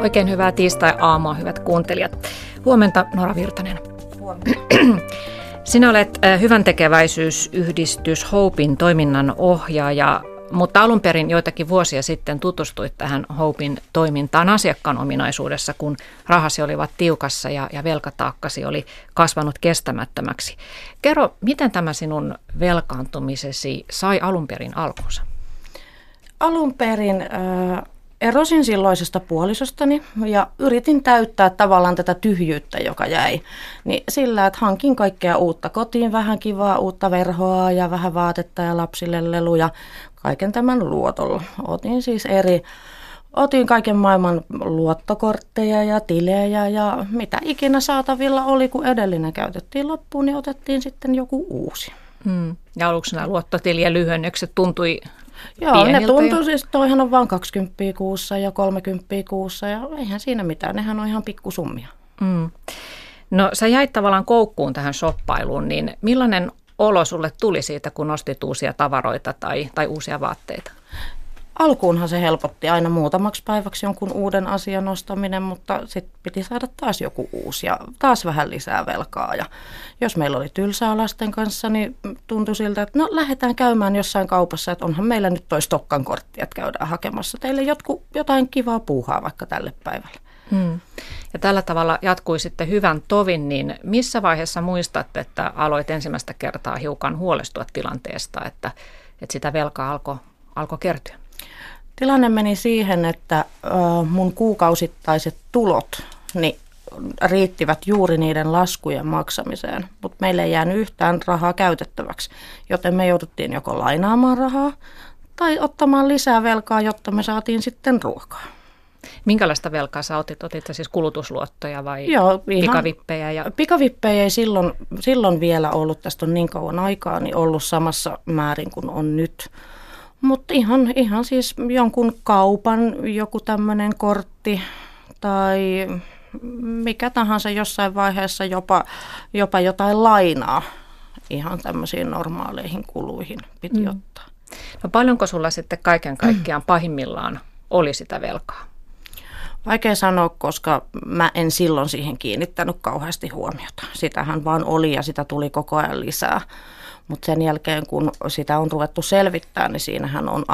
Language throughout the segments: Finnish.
Oikein hyvää tiistai-aamua, hyvät kuuntelijat. Huomenta, Nora Virtanen. Huomenta. Sinä olet hyväntekeväisyysyhdistys Hopein toiminnan ohjaaja, mutta alun perin joitakin vuosia sitten tutustuit tähän Hopein toimintaan asiakkaan ominaisuudessa, kun rahasi olivat tiukassa ja velkataakkasi oli kasvanut kestämättömäksi. Kerro, miten tämä sinun velkaantumisesi sai alun perin alkunsa? Alun perin erosin silloisesta puolisostani ja yritin täyttää tavallaan tätä tyhjyyttä, joka jäi. Niin sillä, että hankin kaikkea uutta kotiin, vähän kivaa uutta verhoa ja vähän vaatetta ja lapsille leluja, kaiken tämän luotolla. Otin kaiken maailman luottokortteja ja tilejä ja mitä ikinä saatavilla oli, kun edellinen käytettiin loppuun, niin otettiin sitten joku uusi. Ja aluksi nämä luottotilien lyhennykset tuntui Joo, pieniltä. ne tuntui siis, toihan on vain 20 kuussa ja 30 kuussa ja eihän siinä mitään, nehän on ihan pikkusummia. No sä jäit tavallaan koukkuun tähän shoppailuun, niin millainen olo sulle tuli siitä, kun ostit uusia tavaroita tai uusia vaatteita? Alkuunhan se helpotti aina muutamaksi päiväksi jonkun uuden asian ostaminen, mutta sitten piti saada taas joku uusi ja taas vähän lisää velkaa. Ja jos meillä oli tylsää lasten kanssa, niin tuntui siltä, että no lähdetään käymään jossain kaupassa, että onhan meillä nyt toi Stokkan kortti, että käydään hakemassa teille jotain kivaa puuhaa vaikka tälle päivälle. Ja tällä tavalla jatkui sitten hyvän tovin, niin missä vaiheessa muistat, että aloit ensimmäistä kertaa hiukan huolestua tilanteesta, että sitä velkaa alkoi kertyä? Tilanne meni siihen, että mun kuukausittaiset tulot niin riittivät juuri niiden laskujen maksamiseen, mutta meille ei jäänyt yhtään rahaa käytettäväksi, joten me jouduttiin joko lainaamaan rahaa tai ottamaan lisää velkaa, jotta me saatiin sitten ruokaa. Minkälaista velkaa sä otit? Otit sä siis kulutusluottoja vai pikavippejä? Pikavippejä ei silloin vielä ollut, tästä on niin kauan aikaa, niin ollut samassa määrin kuin on nyt. Mutta ihan siis jonkun kaupan joku tämmöinen kortti tai mikä tahansa jossain vaiheessa jopa jotain lainaa ihan tämmöisiin normaaleihin kuluihin piti ottaa. No paljonko sulla sitten kaiken kaikkiaan pahimmillaan oli sitä velkaa? Vaikea sanoa, koska mä en silloin siihen kiinnittänyt kauheasti huomiota. Sitähän vaan oli ja sitä tuli koko ajan lisää. Mutta sen jälkeen, kun sitä on ruvettu selvittämään, niin siinähän on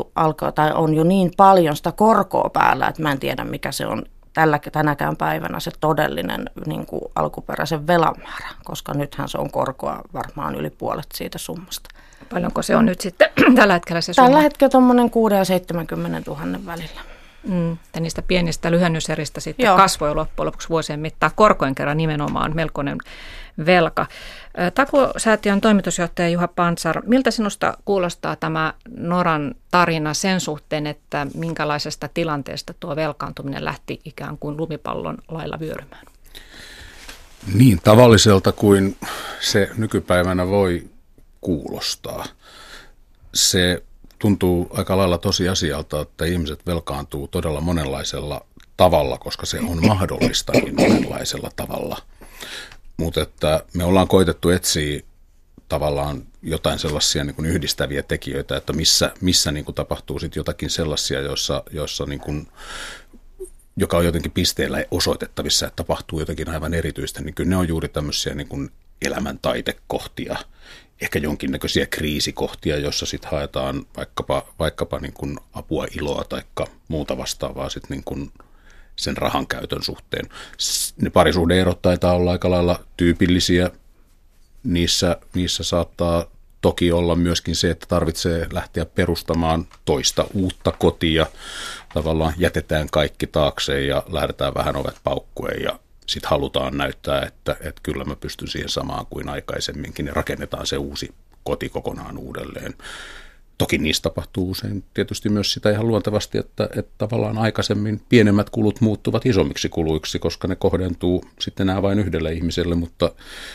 on jo niin paljon sitä korkoa päällä, että mä en tiedä, mikä se on tänäkään päivänä se todellinen niin kuin alkuperäisen velan määrä, koska nythän se on korkoa varmaan yli puolet siitä summasta. Paljonko se on nyt sitten tällä hetkellä se summa? Tällä hetkellä tuommoinen 6 ja 70 000 välillä. Ja niistä pienistä lyhennyseristä sitten kasvoi loppujen lopuksi vuosien mittaan korkojen kerran nimenomaan melkoinen velka. Takuusäätiön toimitusjohtaja Juha Pantsar, miltä sinusta kuulostaa tämä Noran tarina sen suhteen, että minkälaisesta tilanteesta tuo velkaantuminen lähti ikään kuin lumipallon lailla vyörymään? Niin tavalliselta kuin se nykypäivänä voi kuulostaa. Se tuntuu aika lailla tosiasialta, että ihmiset velkaantuu todella monenlaisella tavalla, koska se on mahdollistakin monenlaisella tavalla. Mutta että me ollaan koitettu etsiä tavallaan jotain sellaisia niin kuin yhdistäviä tekijöitä, että missä niin kuin tapahtuu sitten jotakin sellaisia, joissa niin kuin, joka on jotenkin pisteellä osoitettavissa, että tapahtuu jotakin aivan erityistä, niin kyllä ne on juuri tämmöisiä niin kuin elämäntaitekohtia, ehkä jonkinnäköisiä kriisikohtia, jossa sitten haetaan vaikkapa niin kuin apua, iloa tai muuta vastaavaa sitten niin kuin sen rahan käytön suhteen. Ne parisuhde-erot taitaa olla aika lailla tyypillisiä. Niissä saattaa toki olla myöskin se, että tarvitsee lähteä perustamaan toista uutta kotia. Tavallaan jätetään kaikki taakse ja lähdetään vähän ovet paukkuen ja sitten halutaan näyttää, että kyllä mä pystyn siihen samaan kuin aikaisemminkin ja rakennetaan se uusi koti kokonaan uudelleen. Toki niistä tapahtuu usein tietysti myös sitä ihan luontevasti, että tavallaan aikaisemmin pienemmät kulut muuttuvat isommiksi kuluiksi, koska ne kohdentuu sitten enää vain yhdelle ihmiselle, mutta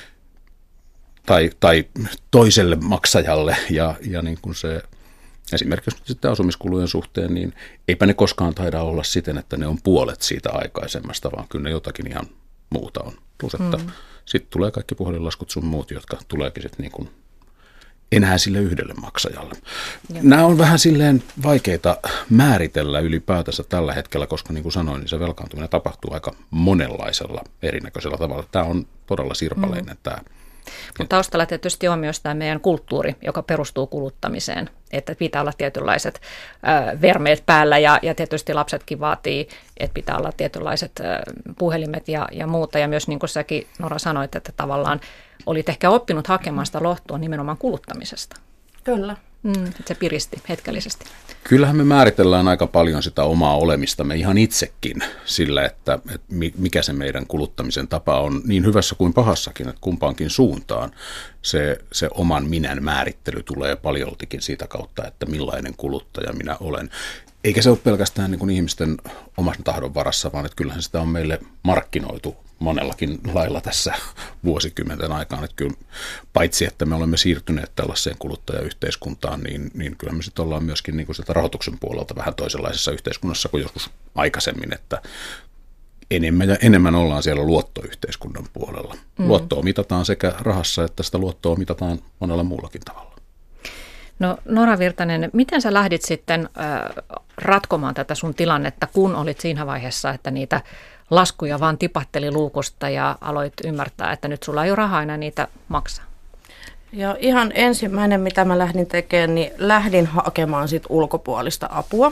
tai toiselle maksajalle ja niin kuin se esimerkiksi sitten asumiskulujen suhteen, niin eipä ne koskaan taida olla siten, että ne on puolet siitä aikaisemmasta, vaan kyllä ne jotakin ihan muuta on. Plus, että sitten tulee kaikki puhelinlaskut sun muut, jotka tuleekin sitten niin kuin enää sille yhdelle maksajalle. Nämä on vähän silleen vaikeita määritellä ylipäätänsä tällä hetkellä, koska niin kuin sanoin, niin se velkaantuminen tapahtuu aika monenlaisella erinäköisellä tavalla. Tämä on todella sirpaleinen tämä. Mutta taustalla tietysti on myös tämä meidän kulttuuri, joka perustuu kuluttamiseen, että pitää olla tietynlaiset vermeet päällä ja tietysti lapsetkin vaatii, että pitää olla tietynlaiset puhelimet ja muuta. Ja myös niin kuin säkin, Nora, sanoit, että tavallaan olit ehkä oppinut hakemaan sitä lohtua nimenomaan kuluttamisesta. Kyllä. Että se piristi hetkellisesti. Kyllähän me määritellään aika paljon sitä omaa olemistamme ihan itsekin sillä, että mikä se meidän kuluttamisen tapa on niin hyvässä kuin pahassakin, että kumpaankin suuntaan se oman minän määrittely tulee paljoltikin siitä kautta, että millainen kuluttaja minä olen. Eikä se ole pelkästään niin kuin ihmisten oman tahdon varassa, vaan että kyllähän sitä on meille markkinoitu monellakin lailla tässä vuosikymmenten aikaan. Että kyllä, paitsi että me olemme siirtyneet tällaiseen kuluttajayhteiskuntaan, niin kyllä me sitten ollaan myöskin niin kuin sieltä rahoituksen puolelta vähän toisenlaisessa yhteiskunnassa kuin joskus aikaisemmin, että enemmän ja enemmän ollaan siellä luottoyhteiskunnan puolella. Luottoa mitataan sekä rahassa että sitä luottoa mitataan monella muullakin tavalla. No Nora Virtanen, miten sä lähdit sitten ratkomaan tätä sun tilannetta, kun olit siinä vaiheessa, että niitä laskuja vaan tipahteli luukusta ja aloit ymmärtää, että nyt sulla ei ole rahaa enää niitä maksaa? Ja ihan ensimmäinen, mitä mä lähdin tekemään, niin lähdin hakemaan sit ulkopuolista apua,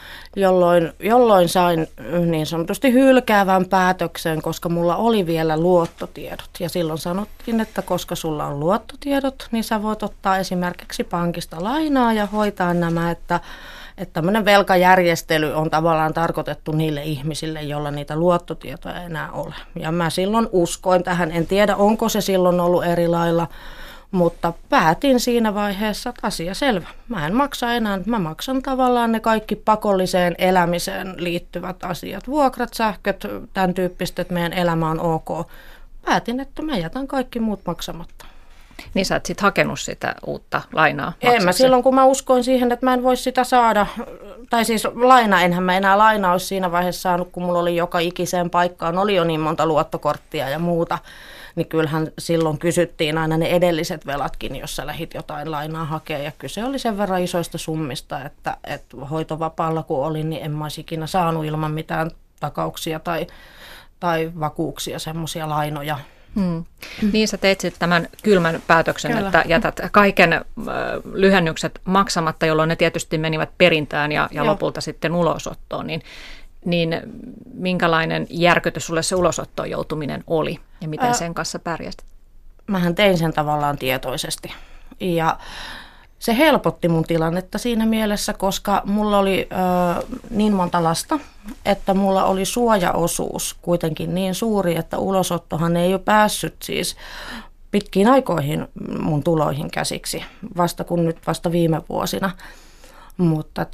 jolloin sain niin sanotusti hylkäävän päätöksen, koska mulla oli vielä luottotiedot. Ja silloin sanottiin, että koska sulla on luottotiedot, niin sä voit ottaa esimerkiksi pankista lainaa ja hoitaa nämä, että tämmöinen velkajärjestely on tavallaan tarkoitettu niille ihmisille, joilla niitä luottotietoja ei enää ole. Ja mä silloin uskoin tähän, en tiedä onko se silloin ollut eri lailla, mutta päätin siinä vaiheessa, että asia selvä. Mä en maksa enää, mä maksan tavallaan ne kaikki pakolliseen elämiseen liittyvät asiat. Vuokrat, sähköt, tämän tyyppiset, että meidän elämä on ok. Päätin, että mä jätän kaikki muut maksamatta. Niin sä et sitten hakenut sitä uutta lainaa? En mä silloin, kun mä uskoin siihen, että mä en voi sitä saada. Tai siis enhän mä enää lainaa olisi siinä vaiheessa saanut, kun mulla oli joka ikiseen paikkaan. Oli jo niin monta luottokorttia ja muuta. Niin kyllähän silloin kysyttiin aina ne edelliset velatkin, jos sä lähdit jotain lainaa hakemaan. Ja kyse oli sen verran isoista summista, että hoitovapaalla kun olin, niin en mä olisi ikinä saanut ilman mitään takauksia tai vakuuksia semmoisia lainoja. Niin sä teit sitten tämän kylmän päätöksen, Kyllä. että jätät kaiken lyhennykset maksamatta, jolloin ne tietysti menivät perintään ja lopulta sitten ulosottoon. Niin minkälainen järkytys sulle se ulosottoon joutuminen oli ja miten sen kanssa pärjäsit? Mähän tein sen tavallaan tietoisesti ja se helpotti mun tilannetta siinä mielessä, koska mulla oli niin monta lasta, että mulla oli suojaosuus kuitenkin niin suuri, että ulosottohan ei ole päässyt siis pitkiin aikoihin mun tuloihin käsiksi, vasta viime vuosina. Mutta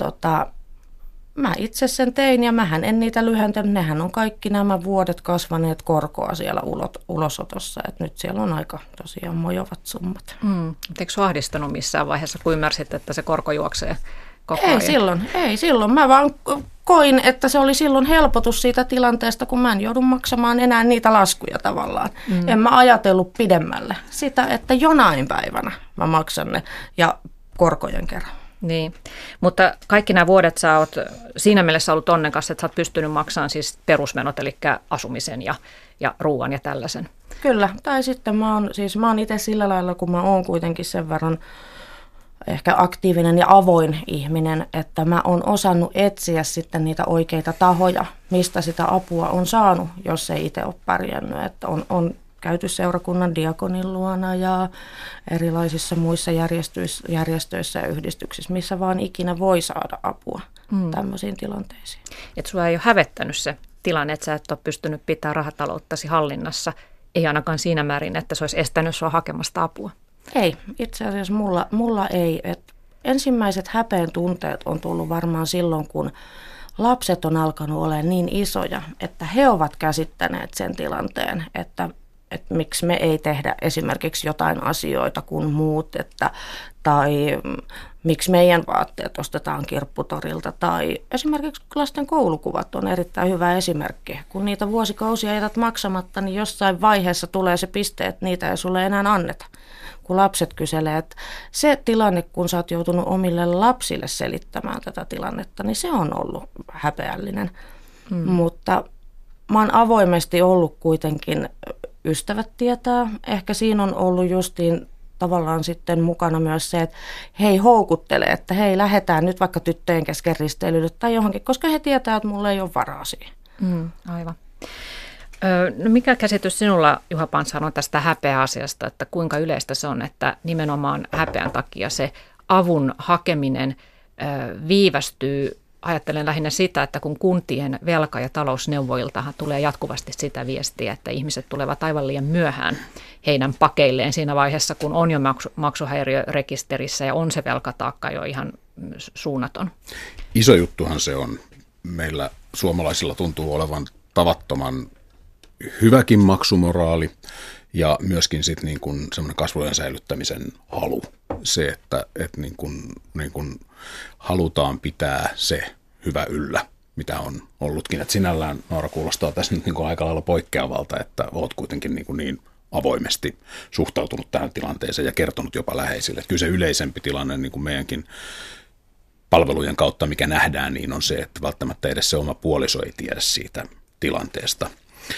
mä itse sen tein ja mähän en niitä lyhentänyt. Nehän on kaikki nämä vuodet kasvaneet korkoa siellä ulosotossa. Et nyt siellä on aika tosiaan mojovat summat. Eikö sinua ahdistanut missään vaiheessa, kun ymmärsit, että se korko juoksee koko ajan? Ei silloin. Mä vaan koin, että se oli silloin helpotus siitä tilanteesta, kun mä en joudu maksamaan enää niitä laskuja tavallaan. En mä ajatellut pidemmälle sitä, että jonain päivänä mä maksan ne ja korkojen kerran. Niin, mutta kaikki nämä vuodet sä oot siinä mielessä ollut onnekas, että sä oot pystynyt maksamaan siis perusmenot, eli asumisen ja ruoan ja tällaisen. Kyllä, tai sitten mä oon itse sillä lailla, kun mä oon kuitenkin sen verran ehkä aktiivinen ja avoin ihminen, että mä oon osannut etsiä sitten niitä oikeita tahoja, mistä sitä apua on saanut, jos ei itse ole pärjännyt, että on käyty seurakunnan diakonin luona ja erilaisissa muissa järjestöissä ja yhdistyksissä, missä vaan ikinä voi saada apua tämmöisiin tilanteisiin. Että sulla ei ole hävettänyt se tilanne, että sä et ole pystynyt pitämään rahatalouttasi hallinnassa, ei ainakaan siinä määrin, että se olisi estänyt sua hakemasta apua. Ei, itse asiassa mulla ei. Ensimmäiset häpeen tunteet on tullut varmaan silloin, kun lapset on alkanut olemaan niin isoja, että he ovat käsittäneet sen tilanteen, että että miksi me ei tehdä esimerkiksi jotain asioita kuin muut, tai miksi meidän vaatteet ostetaan kirpputorilta, tai esimerkiksi lasten koulukuvat on erittäin hyvä esimerkki. Kun niitä vuosikausia jätät maksamatta, niin jossain vaiheessa tulee se piste, että niitä ei sulle enää anneta. Kun lapset kyselee, että se tilanne, kun sä oot joutunut omille lapsille selittämään tätä tilannetta, niin se on ollut häpeällinen. Mutta mä oon avoimesti ollut kuitenkin, ystävät tietää, ehkä siinä on ollut justiin tavallaan sitten mukana myös se, että hei houkuttelee, että hei lähdetään nyt vaikka tyttöjen kesken risteilylle tai johonkin, koska he tietää, että mulla ei ole varaa siihen. Aivan. No mikä käsitys sinulla, Juha Pantsar, on tästä häpeäasiasta, että kuinka yleistä se on, että nimenomaan häpeän takia se avun hakeminen viivästyy? Ajattelen lähinnä sitä, että kun kuntien velka- ja talousneuvojiltahan tulee jatkuvasti sitä viestiä, että ihmiset tulevat aivan liian myöhään heidän pakeilleen siinä vaiheessa, kun on jo maksuhäiriörekisterissä ja on se velkataakka jo ihan suunnaton. Iso juttuhan se on. Meillä suomalaisilla tuntuu olevan tavattoman hyväkin maksumoraali ja myöskin sitten niin kuin semmoinen kasvojen säilyttämisen halu. Se, että niin kuin halutaan pitää se hyvä yllä, mitä on ollutkin. Et sinällään, Noora, kuulostaa tässä nyt niin kuin aika lailla poikkeavalta, että olet kuitenkin niin avoimesti suhtautunut tähän tilanteeseen ja kertonut jopa läheisille. Et kyllä se yleisempi tilanne niin kuin meidänkin palvelujen kautta, mikä nähdään, niin on se, että välttämättä edes se oma puoliso ei tiedä siitä tilanteesta.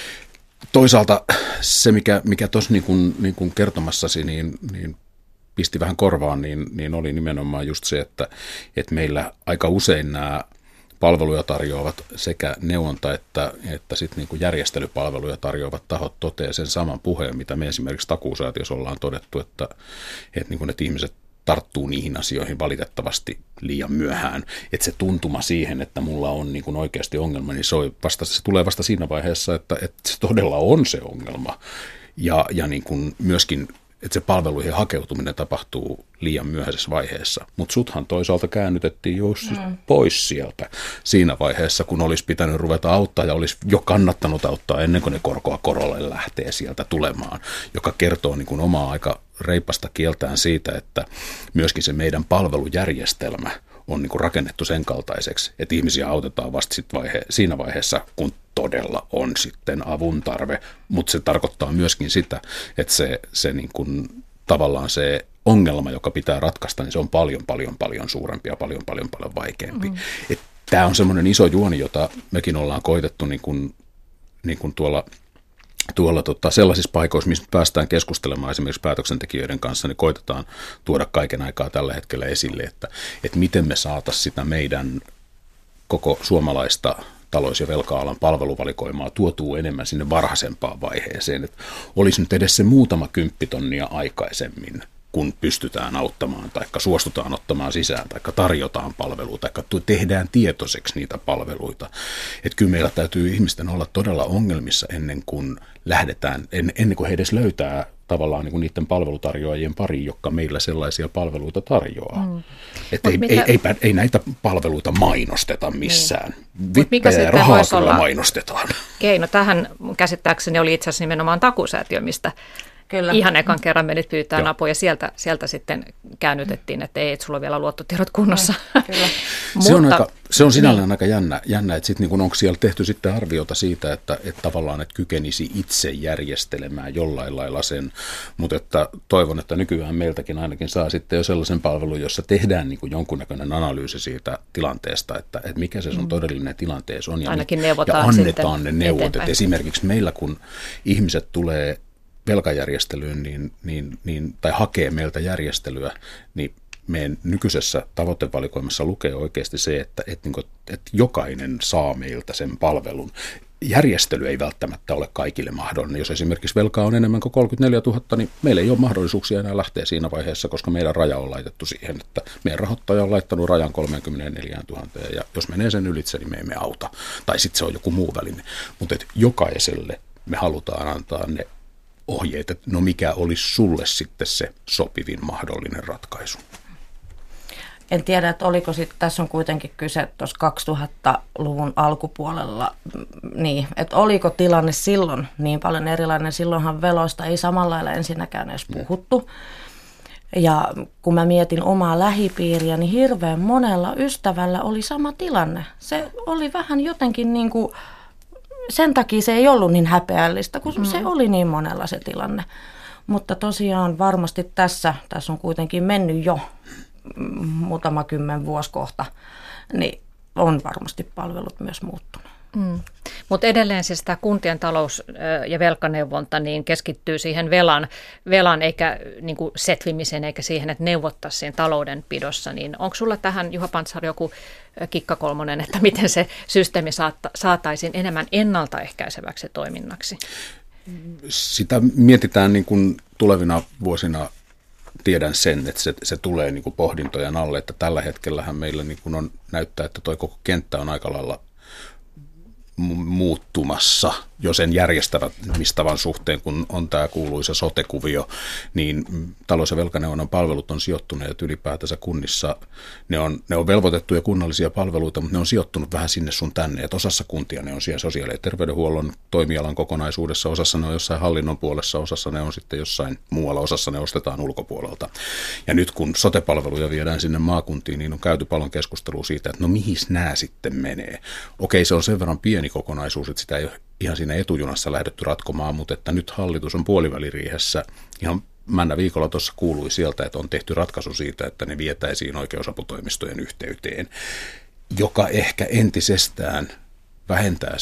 Toisaalta se, mikä tuossa niin kuin kertomassasi, niin pisti vähän korvaan, niin oli nimenomaan just se, että meillä aika usein nämä palveluja tarjoavat sekä neuvonta että sitten niin kuin järjestelypalveluja tarjoavat tahot toteaa sen saman puheen, mitä me esimerkiksi Takuusäätiössä ollaan todettu, että ihmiset tarttuu niihin asioihin valitettavasti liian myöhään. Että se tuntuma siihen, että mulla on niin kuin oikeasti ongelma, niin se tulee vasta siinä vaiheessa, että se todella on se ongelma. Ja niin kuin myöskin, että se palveluihin hakeutuminen tapahtuu liian myöhäisessä vaiheessa. Mutta suthan toisaalta käännytettiin just pois sieltä siinä vaiheessa, kun olisi pitänyt ruveta auttaa ja olisi jo kannattanut auttaa ennen kuin ne korkoa korolle lähtee sieltä tulemaan, joka kertoo niin kuin omaa aika reipasta kieltään siitä, että myöskin se meidän palvelujärjestelmä on niin kuin rakennettu sen kaltaiseksi, että ihmisiä autetaan vasta siinä vaiheessa, kun todella on sitten avun tarve, mutta se tarkoittaa myöskin sitä, että se niin kuin, tavallaan se ongelma, joka pitää ratkaista, niin se on paljon suurempi ja paljon vaikeampi. Tämä on semmoinen iso juoni, jota mekin ollaan koitettu niin kuin tuolla sellaisissa paikoissa, missä päästään keskustelemaan esimerkiksi päätöksentekijöiden kanssa, niin koitetaan tuoda kaiken aikaa tällä hetkellä esille, että miten me saataisiin sitä meidän koko suomalaista talous- ja velka-alan palveluvalikoimaa tuotuu enemmän sinne varhaisempaan vaiheeseen, että olisi nyt edes se muutama kymppitonnia aikaisemmin, kun pystytään auttamaan tai suostutaan ottamaan sisään tai tarjotaan palveluita tai tehdään tietoiseksi niitä palveluita. Että kyllä meillä täytyy ihmisten olla todella ongelmissa ennen kuin lähdetään, ennen kuin he edes löytää tavallaan niin kuin niiden palvelutarjoajien pariin, jotka meillä sellaisia palveluita tarjoaa. Että ei näitä palveluita mainosteta missään. Vippejä ja rahaa kyllä mainostetaan. Keino tähän käsittääkseni oli itse asiassa nimenomaan Takuusäätiö, mistä kyllä ihan ekan kerran menit pyytää apua ja sieltä sitten käännytettiin, että ei, että sulla on vielä luottotiedot kunnossa. Kyllä. Se on sinällään aika jännä, että sitten niin onko siellä tehty sitten arviota siitä, että tavallaan että kykenisi itse järjestelemään jollain lailla sen, mutta että toivon, että nykyään meiltäkin ainakin saa sitten jo sellaisen palvelun, jossa tehdään niin kuin jonkunnäköinen analyysi siitä tilanteesta, että mikä se sun todellinen tilanteessa on ja annetaan ne neuvot. Että esimerkiksi meillä, kun ihmiset tulee velkajärjestelyyn tai hakee meiltä järjestelyä, niin meidän nykyisessä tavoitevalikoimassa lukee oikeasti se, että jokainen saa meiltä sen palvelun. Järjestely ei välttämättä ole kaikille mahdollinen. Jos esimerkiksi velkaa on enemmän kuin 34 000, niin meillä ei ole mahdollisuuksia enää lähteä siinä vaiheessa, koska meidän raja on laitettu siihen, että meidän rahoittaja on laittanut rajan 34 000 ja jos menee sen ylitse, niin me emme auta. Tai sitten se on joku muu väline. Mutta jokaiselle me halutaan antaa ne ohjeet, että no mikä olisi sulle sitten se sopivin mahdollinen ratkaisu. En tiedä, että oliko sitten, tässä on kuitenkin kyse tuossa 2000-luvun alkupuolella, niin, että oliko tilanne silloin niin paljon erilainen. Silloinhan veloista ei samalla lailla ensinnäkään edes puhuttu. Ja kun mä mietin omaa lähipiiriä, niin hirveän monella ystävällä oli sama tilanne. Se oli vähän jotenkin niin kuin, sen takia se ei ollut niin häpeällistä, kun se oli niin monella se tilanne. Mutta tosiaan varmasti tässä on kuitenkin mennyt jo muutama 10 vuosi kohta, niin on varmasti palvelut myös muuttunut. Mutta edelleen siis tämä kuntien talous- ja velkaneuvonta niin keskittyy siihen velan eikä niin kuin setvimiseen eikä siihen, että neuvottaisiin siinä taloudenpidossa. Niin onko sulla tähän, Juha Pantsar, joku kikkakolmonen, että miten se systeemi saataisiin enemmän ennaltaehkäiseväksi toiminnaksi? Sitä mietitään niin kuin tulevina vuosina. Tiedän sen, että se tulee niin kuin pohdintojen alle, että tällä hetkellähän meillä niin kuin näyttää, että tuo koko kenttä on aika lailla muuttumassa jo sen järjestämistavan suhteen, kun on tämä kuuluisa sote-kuvio, niin talous- ja velkaneuvonnan palvelut on sijoittuneet ylipäätänsä kunnissa. Ne on velvoitettuja kunnallisia palveluita, mutta ne on sijoittunut vähän sinne sun tänne. Et osassa kuntia ne on siellä sosiaali- ja terveydenhuollon toimialan kokonaisuudessa, osassa ne on jossain hallinnon puolessa, osassa ne on sitten jossain muualla, osassa ne ostetaan ulkopuolelta. Ja nyt kun sote-palveluja viedään sinne maakuntiin, niin on käyty paljon keskustelua siitä, että no mihin nämä sitten menee. Okei, se on sen verran pieni kokonaisuus, että sitä ei ole ihan siinä etujunassa lähdetty ratkomaan, mutta että nyt hallitus on puoliväliriihessä ihan männä viikolla tuossa kuului sieltä, että on tehty ratkaisu siitä, että ne vietäisiin oikeusaputoimistojen yhteyteen, joka ehkä entisestään vähentää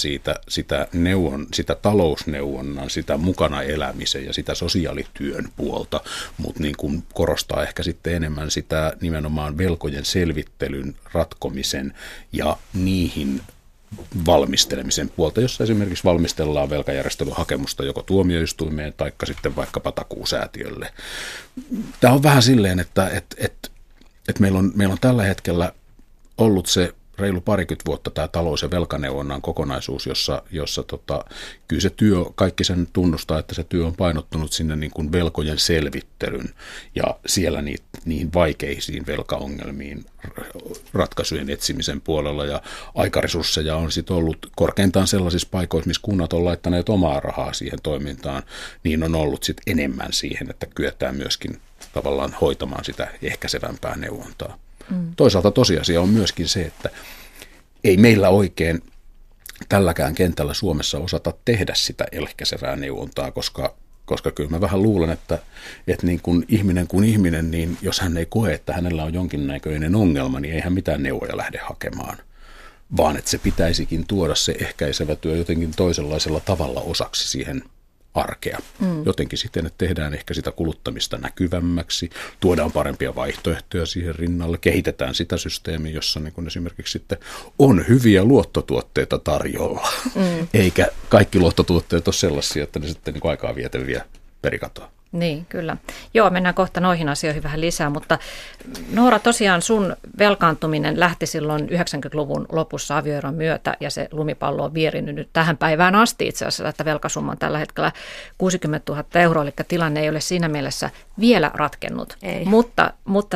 sitä talousneuvonnan, sitä mukana elämisen ja sitä sosiaalityön puolta, mutta niin kuin korostaa ehkä sitten enemmän sitä nimenomaan velkojen selvittelyn, ratkomisen ja niihin valmistelemisen puolta, jossa esimerkiksi valmistellaan velkajärjestelyhakemusta joko tuomioistuimeen tai sitten vaikkapa takuusäätiölle. Tämä on vähän silleen, että meillä on tällä hetkellä ollut se reilu parikymmentä vuotta tämä talous- ja velkaneuvonnan kokonaisuus, jossa kyllä se työ, kaikki sen tunnustaa, että se työ on painottunut sinne niin kuin velkojen selvittelyn ja siellä niihin vaikeisiin velkaongelmiin ratkaisujen etsimisen puolella ja aikaresursseja on sitten ollut korkeintaan sellaisissa paikoissa, missä kunnat on laittaneet omaa rahaa siihen toimintaan, niin on ollut sitten enemmän siihen, että kyetään myöskin tavallaan hoitamaan sitä ehkäisevämpää neuvontaa. Toisaalta tosiasia on myöskin se, että ei meillä oikein tälläkään kentällä Suomessa osata tehdä sitä ehkäisevää neuvontaa, koska kyllä mä vähän luulen, että niin kuin ihminen, niin jos hän ei koe, että hänellä on jonkinnäköinen ongelma, niin ei hän mitään neuvoja lähde hakemaan, vaan että se pitäisikin tuoda se ehkäisevä työ jotenkin toisenlaisella tavalla osaksi siihen arkea. Jotenkin siten, että tehdään ehkä sitä kuluttamista näkyvämmäksi, tuodaan parempia vaihtoehtoja siihen rinnalle, kehitetään sitä systeemiä, jossa niin kuin esimerkiksi sitten on hyviä luottotuotteita tarjolla, eikä kaikki luottotuotteet ole sellaisia, että ne sitten niin kuin aikaa vietäviä perikatoa. Niin, kyllä. Joo, mennään kohta noihin asioihin vähän lisää, mutta Noora, tosiaan sun velkaantuminen lähti silloin 90-luvun lopussa avioeron myötä ja se lumipallo on vierinyt nyt tähän päivään asti itse asiassa, että velkasumma on tällä hetkellä 60 000 €, eli tilanne ei ole siinä mielessä vielä ratkennut, ei. Mutta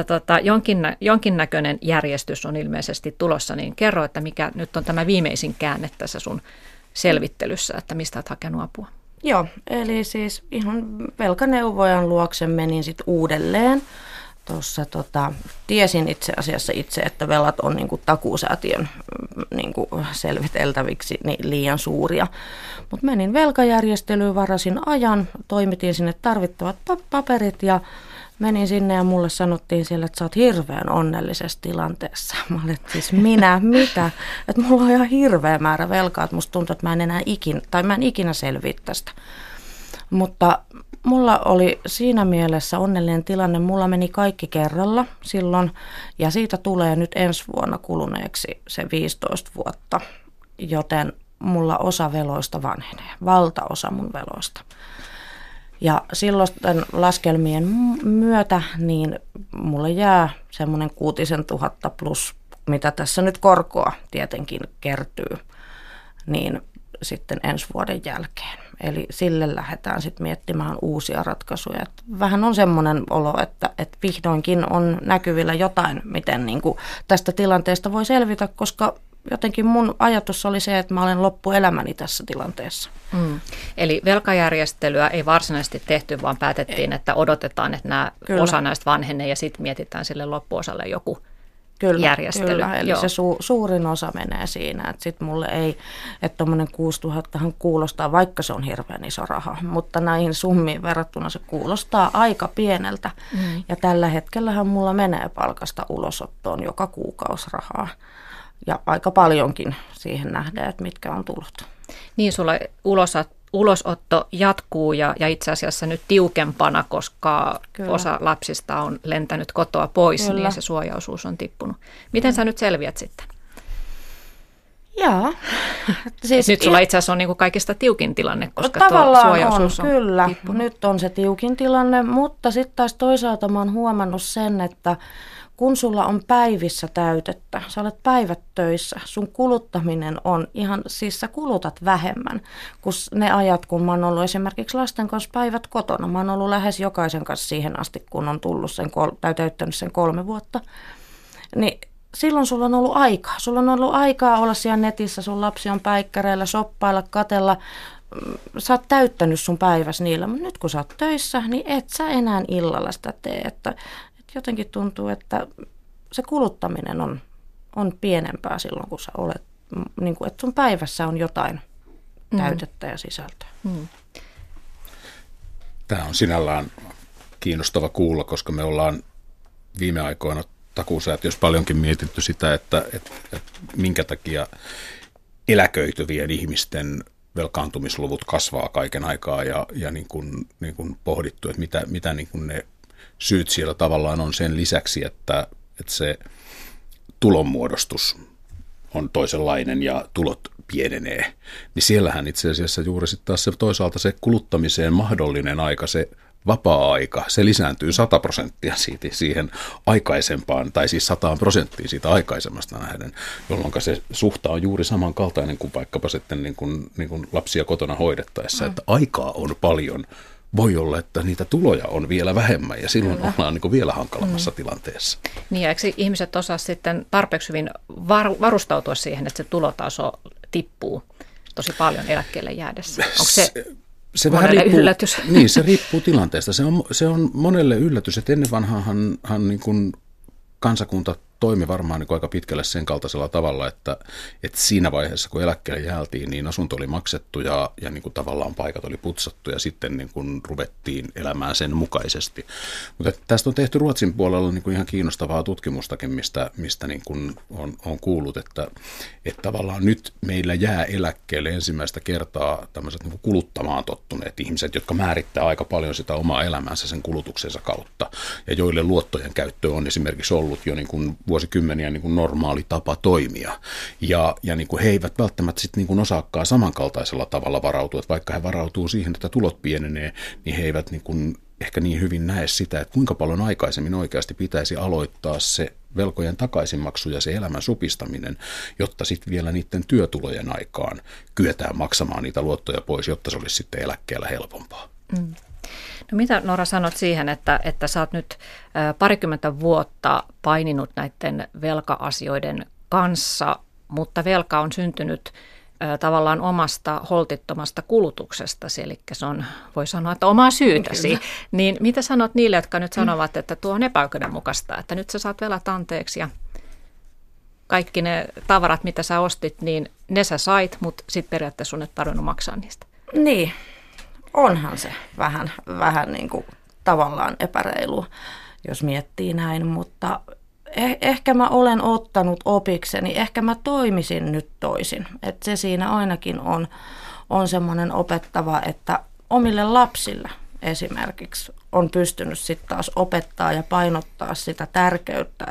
jonkinnäköinen järjestys on ilmeisesti tulossa, niin kerro, että mikä nyt on tämä viimeisin käänne tässä sun selvittelyssä, että mistä olet hakenut apua? Joo, eli siis ihan velkaneuvojan luokse menin sitten uudelleen. Tuossa tiesin itse asiassa että velat on niinku takuusäätiön niinku selviteltäviksi niin liian suuria. Mutta menin velkajärjestelyyn, varasin ajan, toimitin sinne tarvittavat paperit ja menin sinne ja mulle sanottiin siellä, että sä oot hirveän onnellisessa tilanteessa. Mä olin, siis mitä? Että mulla on ihan hirveä määrä velkaa, että musta tuntuu, että mä en ikinä selviä tästä. Mutta mulla oli siinä mielessä onnellinen tilanne. Mulla meni kaikki kerralla silloin ja siitä tulee nyt ensi vuonna kuluneeksi se 15 vuotta, joten mulla osa veloista vanhenee, valtaosa mun veloista. Ja silloisten laskelmien myötä niin mulle jää semmoinen 6 000 plus, mitä tässä nyt korkoa tietenkin kertyy, niin sitten ensi vuoden jälkeen. Eli sille lähdetään sitten miettimään uusia ratkaisuja. Et vähän on semmoinen olo, että vihdoinkin on näkyvillä jotain, miten niin kuin tästä tilanteesta voi selvitä, koska jotenkin mun ajatus oli se, että mä olen loppuelämäni tässä tilanteessa. Eli velkajärjestelyä ei varsinaisesti tehty, vaan päätettiin, että odotetaan, että osa näistä vanhenee ja sitten mietitään sille loppuosalle joku järjestely. Kyllä, eli se suurin osa menee siinä, että sitten mulle ei, että tuommoinen 6 000 kuulostaa, vaikka se on hirveän iso raha, mutta näihin summiin verrattuna se kuulostaa aika pieneltä. Ja tällä hetkellähän mulla menee palkasta ulosottoon joka kuukausi rahaa. Ja aika paljonkin siihen nähdään, että mitkä on tullut. Niin, sulla ulosotto jatkuu ja itse asiassa nyt tiukempana, koska osa lapsista on lentänyt kotoa pois, niin se suojaosuus on tippunut. Miten sä nyt selviät sitten? Jaa. Siis nyt sulla itse asiassa on niin kuin kaikista tiukin tilanne, koska tuo suojaosuus on kyllä. tippunut. Nyt on se tiukin tilanne, mutta sitten taas toisaalta mä oon huomannut sen, että kun sulla on päivissä täytettä, sä olet päivät töissä, sun kuluttaminen on ihan, siis sä kulutat vähemmän kuin ne ajat, kun mä oon ollut esimerkiksi lasten kanssa päivät kotona. Mä oon ollut lähes jokaisen kanssa siihen asti, kun on tullut tai täyttänyt sen 3 vuotta. Niin silloin sulla on ollut aikaa. Sulla on ollut aikaa olla siellä netissä, sun lapsi on päikkäreillä, shoppailla, katella. Sä oot täyttänyt sun päiväs niillä, mutta nyt kun sä oot töissä, niin et sä enää illalla sitä tee, että jotenkin tuntuu, että se kuluttaminen on pienempää silloin, kun sä olet, niin kuin, että sun päivässä on jotain täytettä ja sisältöä. Tämä on sinällään kiinnostava kuulla, koska me ollaan viime aikoina takuusäätiössä paljonkin mietitty sitä, että minkä takia eläköityvien ihmisten velkaantumisluvut kasvaa kaiken aikaa ja niin kuin pohdittu, että mitä niin kuin ne syyt siellä tavallaan on sen lisäksi, että se tulonmuodostus on toisenlainen ja tulot pienenee, niin siellähän itse asiassa juuri sitten taas se toisaalta se kuluttamiseen mahdollinen aika, se vapaa-aika, se lisääntyy 100% siitä siihen aikaisempaan, tai siis 100% siitä aikaisemmasta nähden, jolloin se suhta on juuri samankaltainen kuin vaikkapa sitten niin kuin lapsia kotona hoidettaessa, että aikaa on paljon. Voi olla, että niitä tuloja on vielä vähemmän ja silloin ollaan niin kuin vielä hankalammassa tilanteessa. Niin ja eikö ihmiset osaa sitten tarpeeksi hyvin varustautua siihen, että se tulotaso tippuu tosi paljon eläkkeelle jäädessä? Onko se monelle yllätys? Niin, se riippuu tilanteesta. Se on monelle yllätys, että ennen vanhaanhan niin kuin kansakunta toimi varmaan niin kuin aika pitkälle sen kaltaisella tavalla, että siinä vaiheessa, kun eläkkeelle jäätiin, niin asunto oli maksettu ja niin kuin tavallaan paikat oli putsattu ja sitten niin kuin ruvettiin elämään sen mukaisesti. Mutta tästä on tehty Ruotsin puolella niin kuin ihan kiinnostavaa tutkimustakin, mistä niin kuin on kuullut, että tavallaan nyt meillä jää eläkkeelle ensimmäistä kertaa tämmöiset niin kuin kuluttamaan tottuneet ihmiset, jotka määrittää aika paljon sitä omaa elämäänsä sen kulutuksensa kautta ja joille luottojen käyttö on esimerkiksi ollut jo niin kuin vuosikymmeniä niin kuin normaali tapa toimia. Ja niin kuin he eivät välttämättä sit niin kuin osaakaan samankaltaisella tavalla varautua, että vaikka he varautuu siihen, että tulot pienenee, niin he eivät niin kuin ehkä niin hyvin näe sitä, että kuinka paljon aikaisemmin oikeasti pitäisi aloittaa se velkojen takaisinmaksu ja se elämän supistaminen, jotta sitten vielä niiden työtulojen aikaan kyetään maksamaan niitä luottoja pois, jotta se olisi sitten eläkkeellä helpompaa. No mitä Noora sanot siihen, että sä oot nyt 20 vuotta paininut näiden velka-asioiden kanssa, mutta velka on syntynyt tavallaan omasta holtittomasta kulutuksestasi, eli se on, voi sanoa, että omaa syytäsi. Kyllä. Niin mitä sanot niille, jotka nyt sanovat, että tuo on epäoikeudenmukaista, että nyt sä saat velat anteeksi ja kaikki ne tavarat, mitä sä ostit, niin ne sä sait, mutta sitten periaatteessa sun et tarvinnut maksaa niistä. Niin. Onhan se vähän niin kuin tavallaan epäreilu, jos miettii näin, mutta ehkä mä olen ottanut opikseni, ehkä mä toimisin nyt toisin. Että se siinä ainakin on semmoinen opettava, että omille lapsille esimerkiksi on pystynyt sitten taas opettaa ja painottaa sitä tärkeyttä,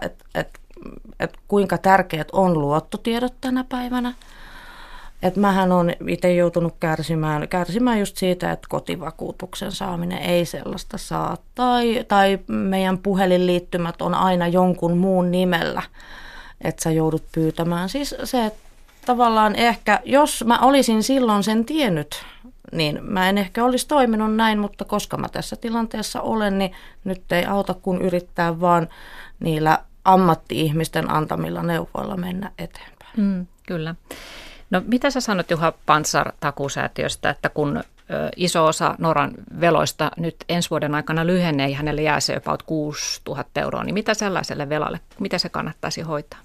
että kuinka tärkeät on luottotiedot tänä päivänä. Että mähän olen itse joutunut kärsimään just siitä, että kotivakuutuksen saaminen ei sellaista saa. Tai meidän puhelinliittymät on aina jonkun muun nimellä, että sä joudut pyytämään. Siis se, että tavallaan ehkä, jos mä olisin silloin sen tiennyt, niin mä en ehkä olisi toiminut näin, mutta koska mä tässä tilanteessa olen, niin nyt ei auta kun yrittää vaan niillä ammatti-ihmisten antamilla neuvoilla mennä eteenpäin. Kyllä. No mitä sä sanot, Juha Pantsar, takuusäätiöstä, että kun iso osa Noran veloista nyt ensi vuoden aikana lyhenee ja hänelle jää se about 6 000 euroa, niin mitä sellaiselle velalle, mitä se kannattaisi hoitaa?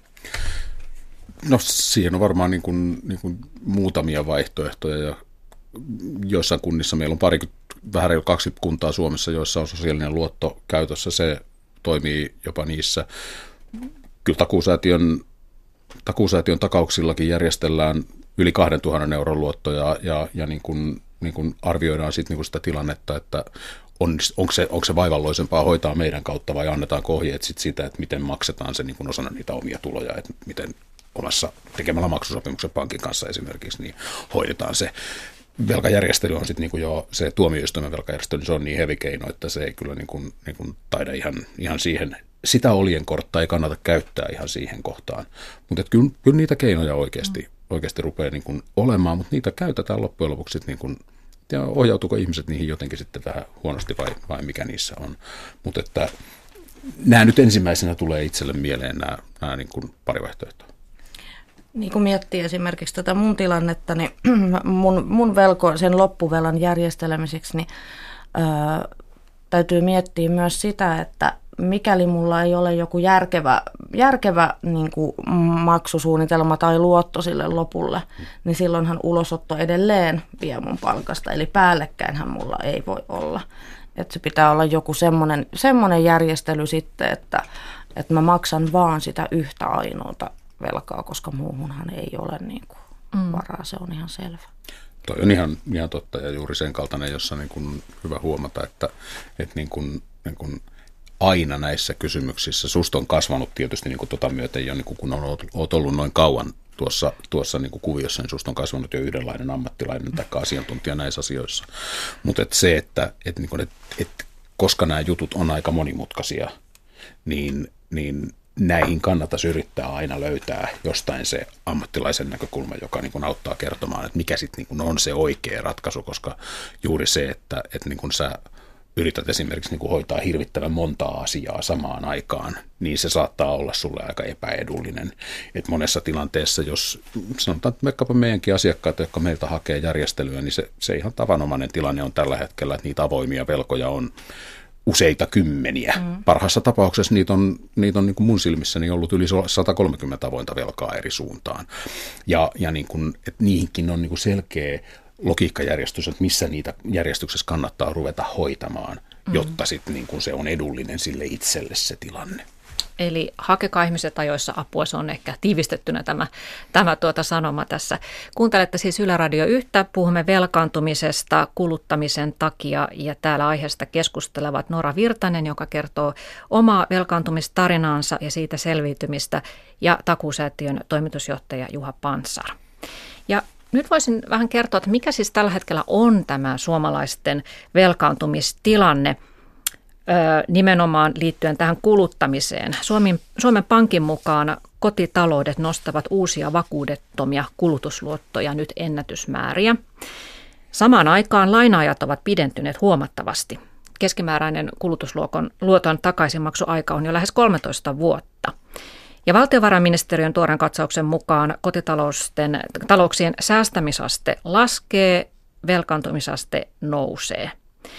No siihen on varmaan niin kuin muutamia vaihtoehtoja ja joissain kunnissa meillä on vähän reilu 20 kuntaa Suomessa, joissa on sosiaalinen luotto käytössä. Se toimii jopa niissä. Kyllä takuusäätiön takauksillakin järjestellään yli 2 000 euron luottoja ja niin kuin arvioidaan sitten niin sitä tilannetta, että onko se vaivalloisempaa hoitaa meidän kautta vai annetaanko ohjeet sitten sitä, että miten maksetaan se niin kuin osana niitä omia tuloja, että miten omassa tekemällä maksusopimuksen pankin kanssa esimerkiksi niin hoidetaan se. Velkajärjestely on sitten niin jo se tuomioistuimen velkajärjestely, se on niin heavy keino, että se ei kyllä niin kuin taida ihan siihen. Sitä oljenkortta ei kannata käyttää ihan siihen kohtaan, mutta kyllä niitä keinoja oikeasti rupeaa niin kuin olemaan, mutta niitä käytetään loppujen lopuksi niin kuin, ja ohjautuuko ihmiset niihin jotenkin sitten vähän huonosti vai mikä niissä on. Mutta että nämä nyt ensimmäisenä tulee itselle mieleen nämä niin kuin pari vaihtoehtoa. Niin kun miettii esimerkiksi tätä mun tilannetta, niin mun sen loppuvelan järjestelemiseksi, niin täytyy miettiä myös sitä, että mikäli mulla ei ole joku järkevä niin kuin maksusuunnitelma tai luotto sille lopulle, niin silloinhan ulosotto edelleen vie mun palkasta. Eli päällekkäinhän mulla ei voi olla. Että se pitää olla joku semmoinen järjestely sitten, että mä maksan vaan sitä yhtä ainoata velkaa, koska muuhunhan ei ole niin kuin varaa, se on ihan selvä. Toi on ihan totta ja juuri sen kaltainen, jossa niin kuin hyvä huomata, että niin kuin aina näissä kysymyksissä, susta on kasvanut tietysti niin kuin myöten jo, niin kuin kun olet ollut noin kauan tuossa niin kuin kuviossa, niin susta on kasvanut jo yhdenlainen ammattilainen tai asiantuntija näissä asioissa. Mutta se, että koska nämä jutut on aika monimutkaisia, niin näihin kannattaisi yrittää aina löytää jostain se ammattilaisen näkökulma, joka niin kuin auttaa kertomaan, että mikä sitten niin on se oikea ratkaisu, koska juuri se, että niin kuin sä yrität esimerkiksi niin kuin hoitaa hirvittävän montaa asiaa samaan aikaan, niin se saattaa olla sulle aika epäedullinen. Et monessa tilanteessa, jos sanotaan, että vaikkapa meidänkin asiakkaat, jotka meiltä hakee järjestelyä, niin se ihan tavanomainen tilanne on tällä hetkellä, että niitä avoimia velkoja on useita kymmeniä. Parhaassa tapauksessa niitä on niin kuin mun silmissäni ollut yli 130 avointa velkaa eri suuntaan. Ja niin kuin, että niihinkin on niin kuin selkeä logiikkajärjestys, että missä niitä järjestyksessä kannattaa ruveta hoitamaan, jotta sitten niin kuin se on edullinen sille itselle se tilanne. Eli hakekaa ihmiset ajoissa apua, se on ehkä tiivistettynä tämä sanoma tässä. Kuuntelette siis Yle Radio 1, puhumme velkaantumisesta kuluttamisen takia ja täällä aiheesta keskustelevat Nora Virtanen, joka kertoo omaa velkaantumistarinaansa ja siitä selviytymistä, ja takuusäätiön toimitusjohtaja Juha Pantsar. Ja nyt voisin vähän kertoa, että mikä siis tällä hetkellä on tämä suomalaisten velkaantumistilanne nimenomaan liittyen tähän kuluttamiseen. Suomen Pankin mukaan kotitaloudet nostavat uusia vakuudettomia kulutusluottoja nyt ennätysmääriä. Samaan aikaan laina-ajat ovat pidentyneet huomattavasti. Keskimääräinen kulutusluoton takaisinmaksuaika on jo lähes 13 vuotta. Ja valtiovarainministeriön tuoren katsauksen mukaan kotitalouksien säästämisaste laskee, velkaantumisaste nousee.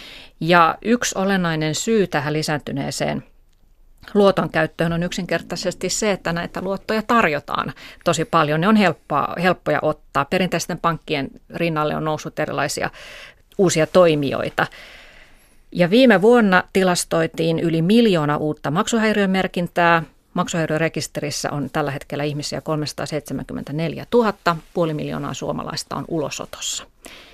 Ja yksi olennainen syy tähän lisääntyneeseen luoton käyttöön on yksinkertaisesti se, että näitä luottoja tarjotaan tosi paljon. Ne on helppoja ottaa. Perinteisten pankkien rinnalle on noussut erilaisia uusia toimijoita. Ja viime vuonna tilastoitiin yli 1 miljoona uutta maksuhäiriömerkintää. Maksuhäiriörekisterissä on tällä hetkellä ihmisiä 374 000. 500 000 suomalaista on ulosotossa.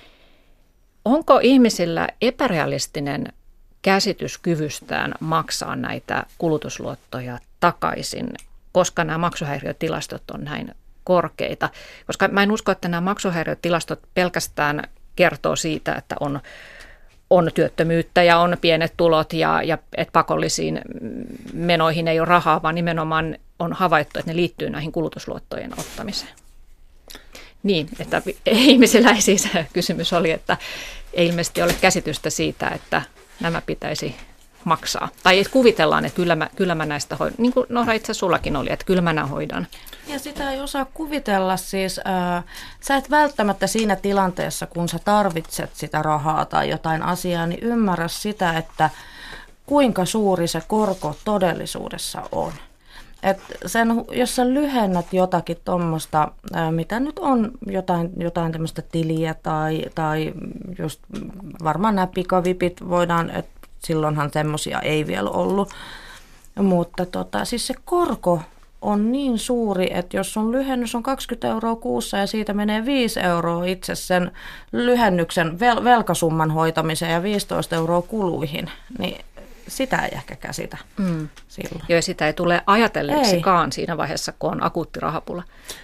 Onko ihmisillä epärealistinen käsitys kyvystään maksaa näitä kulutusluottoja takaisin, koska nämä maksuhäiriötilastot on näin korkeita? Koska mä en usko, että nämä maksuhäiriötilastot pelkästään kertoo siitä, että on työttömyyttä ja on pienet tulot ja että pakollisiin menoihin ei ole rahaa, vaan nimenomaan on havaittu, että ne liittyy näihin kulutusluottojen ottamiseen. Niin, että ihmisillä ei siis kysymys oli, että ei ilmeisesti ole käsitystä siitä, että nämä pitäisi maksaa. Tai kuvitellaan, että kyllä mä näistä hoidan, niin kuin Noora itse sullakin oli, että kyllä mä nämä hoidan. Ja sitä ei osaa kuvitella siis, sä et välttämättä siinä tilanteessa, kun sä tarvitset sitä rahaa tai jotain asiaa, niin ymmärrä sitä, että kuinka suuri se korko todellisuudessa on. Et jos sä lyhennät jotakin tuommoista, mitä nyt on jotain tämmöistä tiliä tai just varmaan nämä pikavipit voidaan, että silloinhan semmoisia ei vielä ollut, mutta siis se korko on niin suuri, että jos sun lyhennys on 20 € kuussa ja siitä menee 5 € itse sen lyhennyksen velkasumman hoitamiseen ja 15 € kuluihin, niin sitä ei ehkä käsitä silloin. Joo, sitä ei tule ajatelleeksikaan siinä vaiheessa, kun on akuutti rahapula.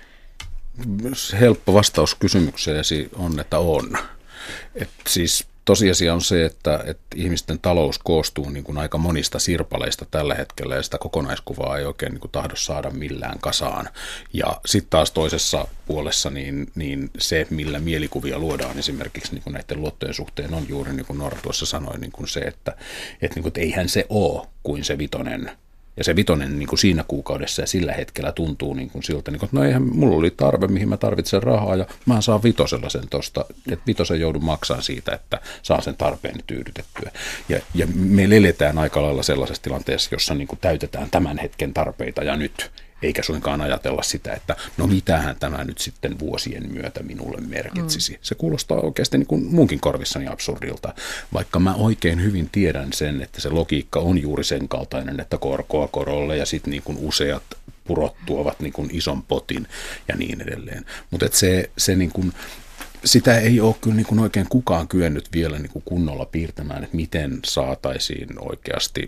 Helppo vastaus kysymykseesi on, että on. Siis tosiasia on se, että ihmisten talous koostuu niin kuin aika monista sirpaleista tällä hetkellä ja sitä kokonaiskuvaa ei oikein niin kuin tahdo saada millään kasaan. Ja sitten taas toisessa puolessa niin se, millä mielikuvia luodaan esimerkiksi niin kuin näiden luottojen suhteen on juuri niin kuin Noora tuossa sanoi, niin kuin se, että eihän se ole kuin se vitonen. Ja se vitonen niin kuin siinä kuukaudessa ja sillä hetkellä tuntuu niin kuin siltä, niin kuin, että no eihän mulla oli tarve, mihin mä tarvitsen rahaa ja mä saan vitosella sen tosta, että vitosen joudun maksamaan siitä, että saa sen tarpeeni tyydytettyä. Ja me eletään aika lailla sellaisessa tilanteessa, jossa niin kuin täytetään tämän hetken tarpeita ja nyt, eikä suinkaan ajatella sitä, että no mitähän tämä nyt sitten vuosien myötä minulle merkitsisi. Se kuulostaa oikeasti niin kuin munkin korvissani absurdilta, vaikka mä oikein hyvin tiedän sen, että se logiikka on juuri sen kaltainen, että korkoa korolle ja sitten niin kuin useat purot tuovat niin kuin ison potin ja niin edelleen. Mutta se niin kuin, sitä ei ole kyllä niin kuin oikein kukaan kyennyt vielä niin kuin kunnolla piirtämään, että miten saataisiin oikeasti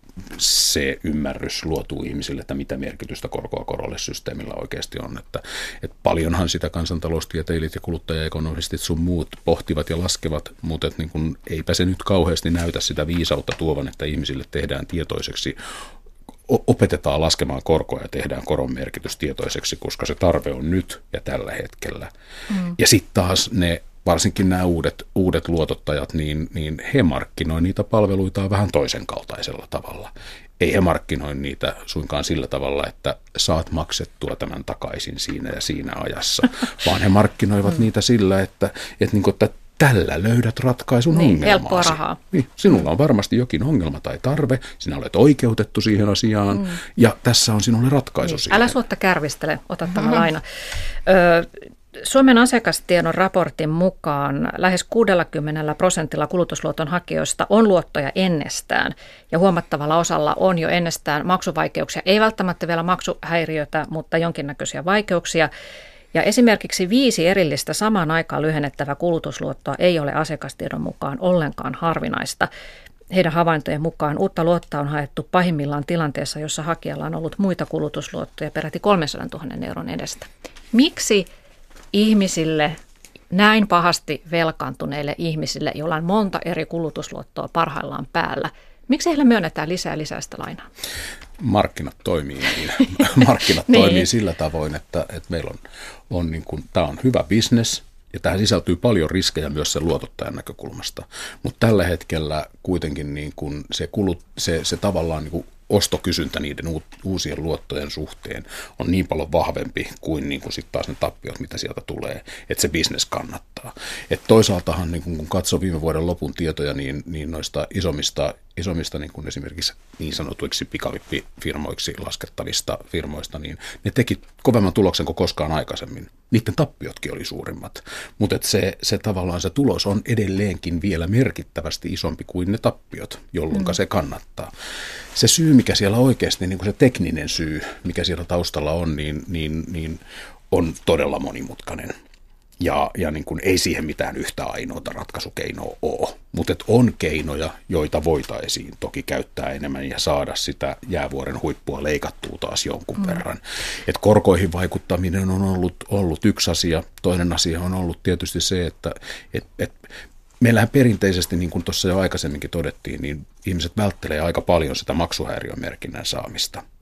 se ymmärrys luotuu ihmisille, että mitä merkitystä korkoa korolle systeemillä oikeasti on. Että paljonhan sitä kansantaloustieteilijät ja kuluttajaekonomistit sun muut pohtivat ja laskevat, mutta niin kun eipä se nyt kauheasti näytä sitä viisautta tuovan, että ihmisille tehdään tietoiseksi, opetetaan laskemaan korkoa ja tehdään koron merkitys tietoiseksi, koska se tarve on nyt ja tällä hetkellä. Ja sitten taas varsinkin nämä uudet luotottajat, niin he markkinoi niitä palveluita vähän toisen kaltaisella tavalla. Ei he markkinoi niitä suinkaan sillä tavalla, että saat maksettua tämän takaisin siinä ja siinä ajassa, vaan he markkinoivat niitä sillä, että tällä löydät ratkaisun ongelmaasi. Helppoa rahaa. Niin, sinulla on varmasti jokin ongelma tai tarve, sinä olet oikeutettu siihen asiaan ja tässä on sinulle ratkaisu siihen. Älä suotta kärvistele, ota tämä laina. Suomen asiakastiedon raportin mukaan lähes 60% kulutusluoton hakijoista on luottoja ennestään ja huomattavalla osalla on jo ennestään maksuvaikeuksia. Ei välttämättä vielä maksuhäiriötä, mutta jonkinnäköisiä vaikeuksia. Ja esimerkiksi 5 erillistä samaan aikaan lyhennettävää kulutusluottoa ei ole asiakastiedon mukaan ollenkaan harvinaista. Heidän havaintojen mukaan uutta luottoa on haettu pahimmillaan tilanteessa, jossa hakijalla on ollut muita kulutusluottoja peräti 300 000 € edestä. Miksi ihmisille, näin pahasti velkaantuneille ihmisille, joilla on monta eri kulutusluottoa parhaillaan päällä, miksi heille myönnetään lisää sitä lainaa? Markkinat toimii niin. Markkinat toimii sillä tavoin, että meillä on niin kuin, tämä on hyvä business ja tähän sisältyy paljon riskejä myös sen luotottajan näkökulmasta. Mutta tällä hetkellä kuitenkin niin kuin se tavallaan niin kuin ostokysyntä niiden uusien luottojen suhteen on niin paljon vahvempi kuin sitten taas ne tappiot, mitä sieltä tulee, että se business kannattaa. Et toisaaltahan niin kun katsoo viime vuoden lopun tietoja, niin noista isommista niin kuin esimerkiksi niin sanotuiksi pikavippifirmoiksi laskettavista firmoista, niin ne teki kovemman tuloksen kuin koskaan aikaisemmin. Niiden tappiotkin oli suurimmat, mutta se tavallaan se tulos on edelleenkin vielä merkittävästi isompi kuin ne tappiot, jolloin se kannattaa. Se syy, mikä siellä oikeasti, niin kuin se tekninen syy, mikä siellä taustalla on, niin on todella monimutkainen. Ja niin kuin ei siihen mitään yhtä ainoata ratkaisukeinoa ole, mutta on keinoja, joita voitaisiin toki käyttää enemmän ja saada sitä jäävuoren huippua leikattua taas jonkun verran. Et korkoihin vaikuttaminen on ollut yksi asia. Toinen asia on ollut tietysti se, että meillähän perinteisesti, niin kuin tuossa jo aikaisemminkin todettiin, niin ihmiset välttelee aika paljon sitä maksuhäiriömerkinnän saamista.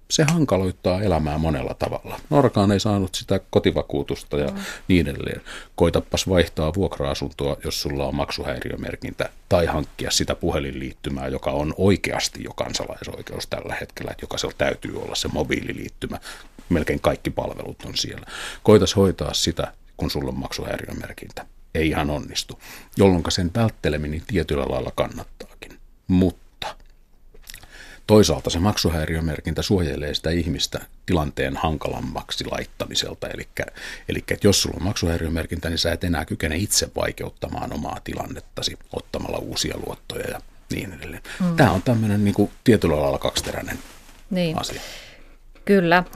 se hankaloittaa elämää monella tavalla. Norakaan ei saanut sitä kotivakuutusta ja niin edelleen. Koitapas vaihtaa vuokra-asuntoa, jos sulla on maksuhäiriömerkintä, tai hankkia sitä puhelinliittymää, joka on oikeasti jo kansalaisoikeus tällä hetkellä, että jokaisella täytyy olla se mobiililiittymä. Melkein kaikki palvelut on siellä. Koitas hoitaa sitä, kun sulla on maksuhäiriömerkintä. Ei ihan onnistu, jolloin sen vältteleminen tietyllä lailla kannattaakin. Mutta toisaalta se maksuhäiriömerkintä suojelee sitä ihmistä tilanteen hankalammaksi laittamiselta. Eli että jos sulla on maksuhäiriömerkintä, niin sä et enää kykene itse vaikeuttamaan omaa tilannettasi ottamalla uusia luottoja ja niin edelleen. Tämä on tämmöinen niin kuin tietyllä lailla kaksiteräinen asia. Kyllä.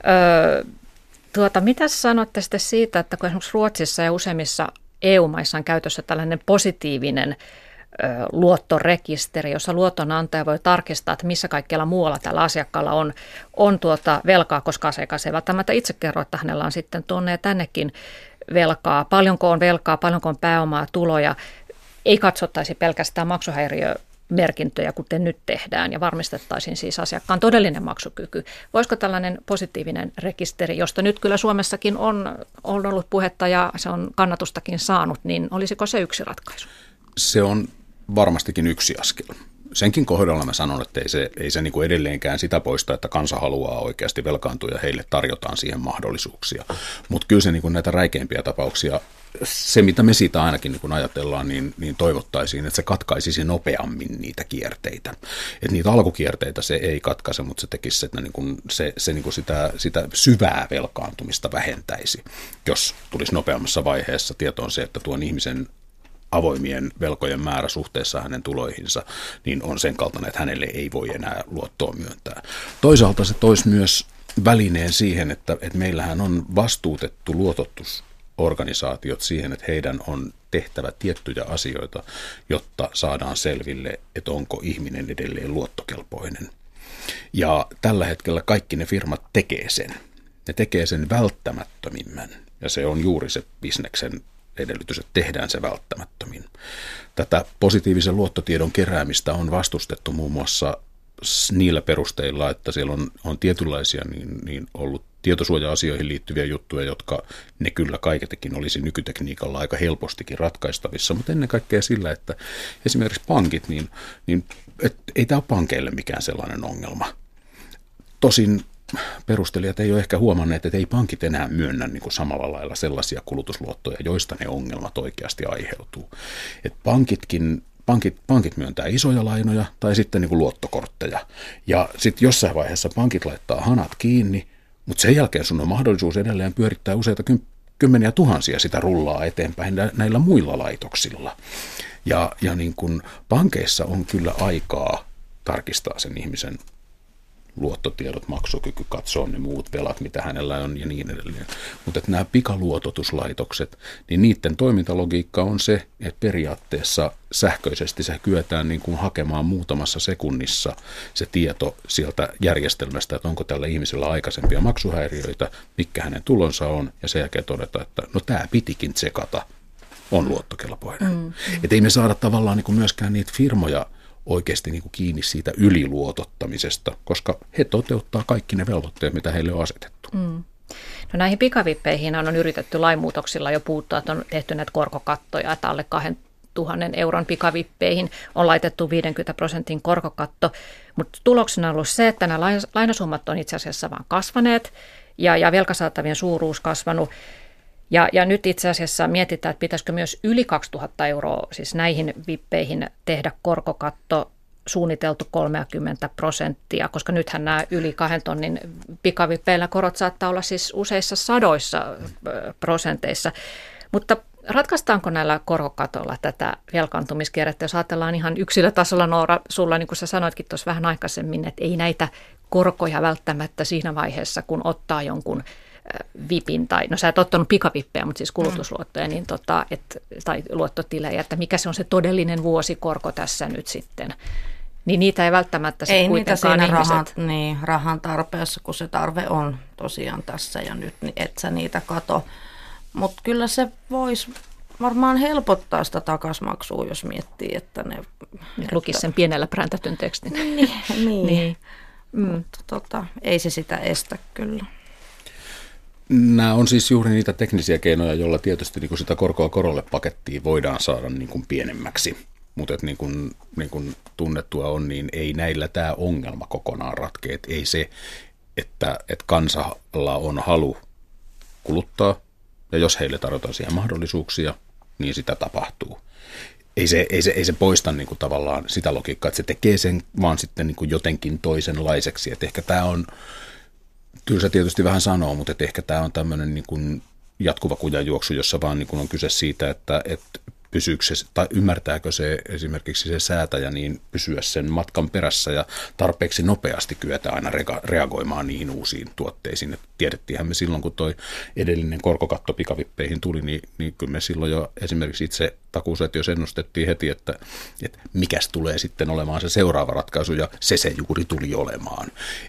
Mitä sanotte sitten siitä, että kun esimerkiksi Ruotsissa ja useimmissa EU-maissa on käytössä tällainen positiivinen luottorekisteri, jossa luotonantaja voi tarkistaa, että missä kaikkialla muualla tällä asiakkaalla on velkaa, koska asiakas ei välttämättä itse kerro, että hänellä on sitten tuonne ja tännekin velkaa. Paljonko on velkaa, paljonko on pääomaa, tuloja. Ei katsottaisi pelkästään maksuhäiriömerkintöjä, kuten nyt tehdään, ja varmistettaisiin siis asiakkaan todellinen maksukyky. Voisiko tällainen positiivinen rekisteri, josta nyt kyllä Suomessakin on ollut puhetta ja se on kannatustakin saanut, niin olisiko se yksi ratkaisu? Se on varmastikin yksi askel. Senkin kohdalla mä sanon, että ei se niin kuin edelleenkään sitä poista, että kansa haluaa oikeasti velkaantua ja heille tarjotaan siihen mahdollisuuksia. Mutta kyllä se niin kuin näitä räikeimpiä tapauksia, se mitä me siitä ainakin niin kuin ajatellaan, niin toivottaisiin, että se katkaisisi nopeammin niitä kierteitä. Että niitä alkukierteitä se ei katkaise, mutta se tekisi että niin kuin se niin kuin sitä syvää velkaantumista vähentäisi, jos tulisi nopeammassa vaiheessa tietoon se, että tuon ihmisen avoimien velkojen määrä suhteessa hänen tuloihinsa, niin on sen kaltainen, että hänelle ei voi enää luottoa myöntää. Toisaalta se toisi myös välineen siihen, että meillähän on vastuutettu luototusorganisaatiot siihen, että heidän on tehtävä tiettyjä asioita, jotta saadaan selville, että onko ihminen edelleen luottokelpoinen. Ja tällä hetkellä kaikki ne firmat tekee sen. Ne tekee sen välttämättömimmän, ja se on juuri se bisneksen edellytys, että tehdään se välttämättömin. Tätä positiivisen luottotiedon keräämistä on vastustettu muun muassa niillä perusteilla, että siellä on tietynlaisia niin ollut tietosuoja-asioihin liittyviä juttuja, jotka ne kyllä kaiketikin olisi nykytekniikalla aika helpostikin ratkaistavissa, mutta ennen kaikkea sillä, että esimerkiksi pankit, niin ei tämä ole pankeille mikään sellainen ongelma. Tosin perustelijat ei ole ehkä huomanneet, että ei pankit enää myönnä niin kuin samalla lailla sellaisia kulutusluottoja, joista ne ongelmat oikeasti aiheutuu. Et pankit myöntää isoja lainoja tai sitten niin kuin luottokortteja. Ja sitten jossain vaiheessa pankit laittaa hanat kiinni, mutta sen jälkeen sun on mahdollisuus edelleen pyörittää useita kymmeniä tuhansia sitä rullaa eteenpäin näillä muilla laitoksilla. Ja niin kuin pankeissa on kyllä aikaa tarkistaa sen ihmisen luottotiedot, maksukyky, katsoa ne muut velat, mitä hänellä on ja niin edelleen. Mutta nämä pikaluototuslaitokset, niin niiden toimintalogiikka on se, että periaatteessa sähköisesti se kyetään niin kuin hakemaan muutamassa sekunnissa se tieto sieltä järjestelmästä, että onko tällä ihmisellä aikaisempia maksuhäiriöitä, mitkä hänen tulonsa on, ja sen jälkeen todeta, että no tämä pitikin tsekata, on luottokelpoinen. Että ei me saada tavallaan niin kuin myöskään niitä firmoja oikeasti niin kuin kiinni siitä yliluotottamisesta, koska he toteuttaa kaikki ne velvoitteet, mitä heille on asetettu. No näihin pikavippeihin on yritetty lainmuutoksilla jo puuttua, että on tehty näitä korkokattoja, että alle 2 000 euron pikavippeihin on laitettu 50% korkokatto, mutta tuloksena on ollut se, että nämä lainasummat on itse asiassa vaan kasvaneet ja velkasaatavien suuruus kasvanut. Ja nyt itse asiassa mietitään, että pitäisikö myös yli 2000 euroa, siis näihin vippeihin tehdä korkokatto suunniteltu 30%, koska nythän nämä yli 2 tonnin pikavippeillä korot saattaa olla siis useissa sadoissa prosenteissa. Mutta ratkaistaanko näillä korkokatolla tätä velkaantumiskierrettä, jos ajatellaan ihan yksilötasolla, Noora, sulla niin kuin sä sanoitkin tuossa vähän aikaisemmin, että ei näitä korkoja välttämättä siinä vaiheessa, kun ottaa jonkun vipin, tai no sä et ottanut pikavippejä, mutta siis kulutusluottoja, niin tai luottotilejä, että mikä se on se todellinen vuosikorko tässä nyt sitten. Niin niitä ei välttämättä sitten kuitenkaan ihmiset. Rahan tarpeessa, kun se tarve on tosiaan tässä ja nyt, niin et sä niitä kato. Mutta kyllä se voisi varmaan helpottaa sitä takasmaksua, jos miettii, että ne... Lukisi sen pienellä präntätyn tekstin. Niin. Mutta ei se sitä estä kyllä. Nämä on siis juuri niitä teknisiä keinoja, joilla tietysti niin kuin sitä korkoa korolle pakettia voidaan saada niin kuin pienemmäksi. Mutta niin kuin tunnettua on, niin ei näillä tämä ongelma kokonaan ratkea. Ei se, että kansalla on halu kuluttaa, ja jos heille tarjotaan siihen mahdollisuuksia, niin sitä tapahtuu. Ei se poista niin kuin tavallaan sitä logiikkaa, että se tekee sen vaan sitten niin kuin jotenkin toisenlaiseksi. Että ehkä tämä on, kyllä se tietysti vähän sanoo, mutta ehkä tämä on tämmöinen niin kuin jatkuva kujanjuoksu, jossa vaan niin kuin on kyse siitä, että pysyykö se, tai ymmärtääkö se esimerkiksi se säätäjä niin pysyä sen matkan perässä ja tarpeeksi nopeasti kyetä aina reagoimaan niihin uusiin tuotteisiin. Et tiedettiinhän me silloin, kun toi edellinen korkokatto pikavippeihin tuli, niin kyllä me silloin jo esimerkiksi itse takuusäätiössä ennustettiin heti, että mikäs tulee sitten olemaan se seuraava ratkaisu, ja se juuri tuli olemaan.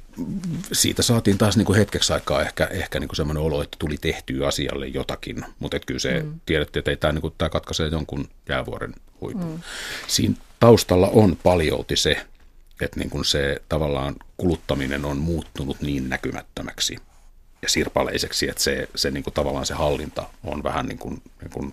Siitä saatiin taas niin kuin hetkeksi aikaa ehkä niin kuin semmoinen olo, että tuli tehtyä asialle jotakin, mutta kyllä se tiedettiin, että ei tämä, niin kuin, tämä katkaisee jonkun jäävuoren huipun. Siinä taustalla on paljolti se, että niin kuin se tavallaan kuluttaminen on muuttunut niin näkymättömäksi ja sirpaleiseksi, että se niin kuin tavallaan se hallinta on vähän niin kuin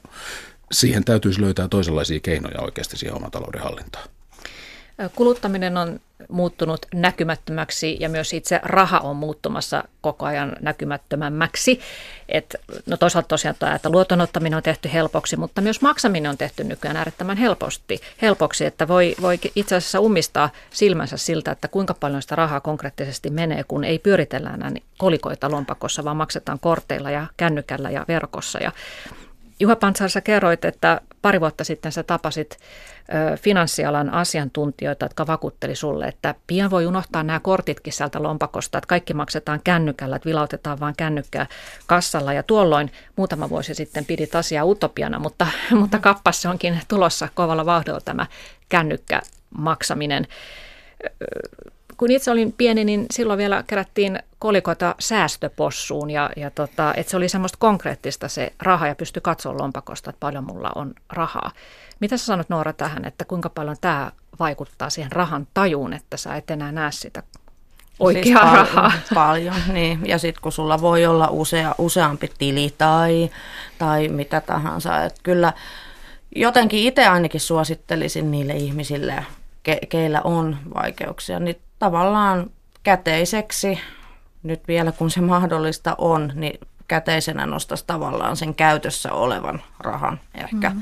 siihen täytyisi löytää toisenlaisia keinoja oikeasti siihen oman talouden hallintaan. Kuluttaminen on muuttunut näkymättömäksi ja myös itse raha on muuttumassa koko ajan näkymättömämmäksi. Toisaalta tosiaan tämä, että luotonottaminen on tehty helpoksi, mutta myös maksaminen on tehty nykyään äärettömän helpoksi, että voi itse asiassa ummistaa silmänsä siltä, että kuinka paljon sitä rahaa konkreettisesti menee, kun ei pyöritellä enää kolikoita lompakossa, vaan maksetaan korteilla ja kännykällä ja verkossa. Ja Juha Pantsar, sä kerroit, että pari vuotta sitten sä tapasit finanssialan asiantuntijoita, jotka vakuutteli sulle, että pian voi unohtaa nämä kortitkin sieltä lompakosta, että kaikki maksetaan kännykällä, että vilautetaan vaan kännykkää kassalla. Ja tuolloin muutama vuosi sitten pidit asiaa utopiana, mutta kappas se onkin tulossa kovalla vauhdilla tämä kännykkämaksaminen. Kun itse olin pieni, niin silloin vielä kerättiin kolikoita säästöpossuun että se oli semmoista konkreettista se raha ja pystyi katsoa lompakosta, että paljon mulla on rahaa. Mitä sä sanot, Noora, tähän, että kuinka paljon tämä vaikuttaa siihen rahan tajuun, että sä et enää näe sitä oikeaa siis rahaa? Paljon, niin. Ja sitten kun sulla voi olla useampi tili tai mitä tahansa. Että kyllä jotenkin itse ainakin suosittelisin niille ihmisille, keillä on vaikeuksia, niin tavallaan käteiseksi, nyt vielä kun se mahdollista on, niin käteisenä nostaisi tavallaan sen käytössä olevan rahan ehkä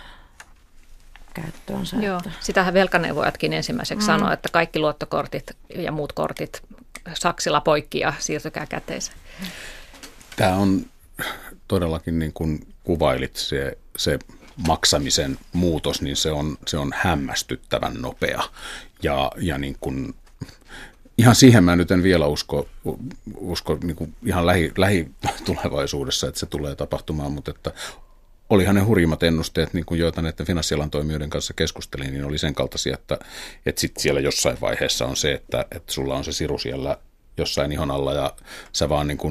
käyttöönsä. Joo, sitähän velkaneuvojatkin ensimmäiseksi sanoo, että kaikki luottokortit ja muut kortit saksilla poikki ja siirtykää käteiseen. Tämä on todellakin niin kuin kuvailit se maksamisen muutos, niin se on hämmästyttävän nopea ja niin kuin ihan siihen mä nyt en vielä usko niin kuin ihan lähitulevaisuudessa, että se tulee tapahtumaan, mutta että olihan ne hurjimmat ennusteet, niin kuin joita näiden finanssialan toimijoiden kanssa keskustelin, niin oli sen kaltaisia, että sitten siellä jossain vaiheessa on se, että sulla on se siru siellä jossain ihon alla ja sä vaan niin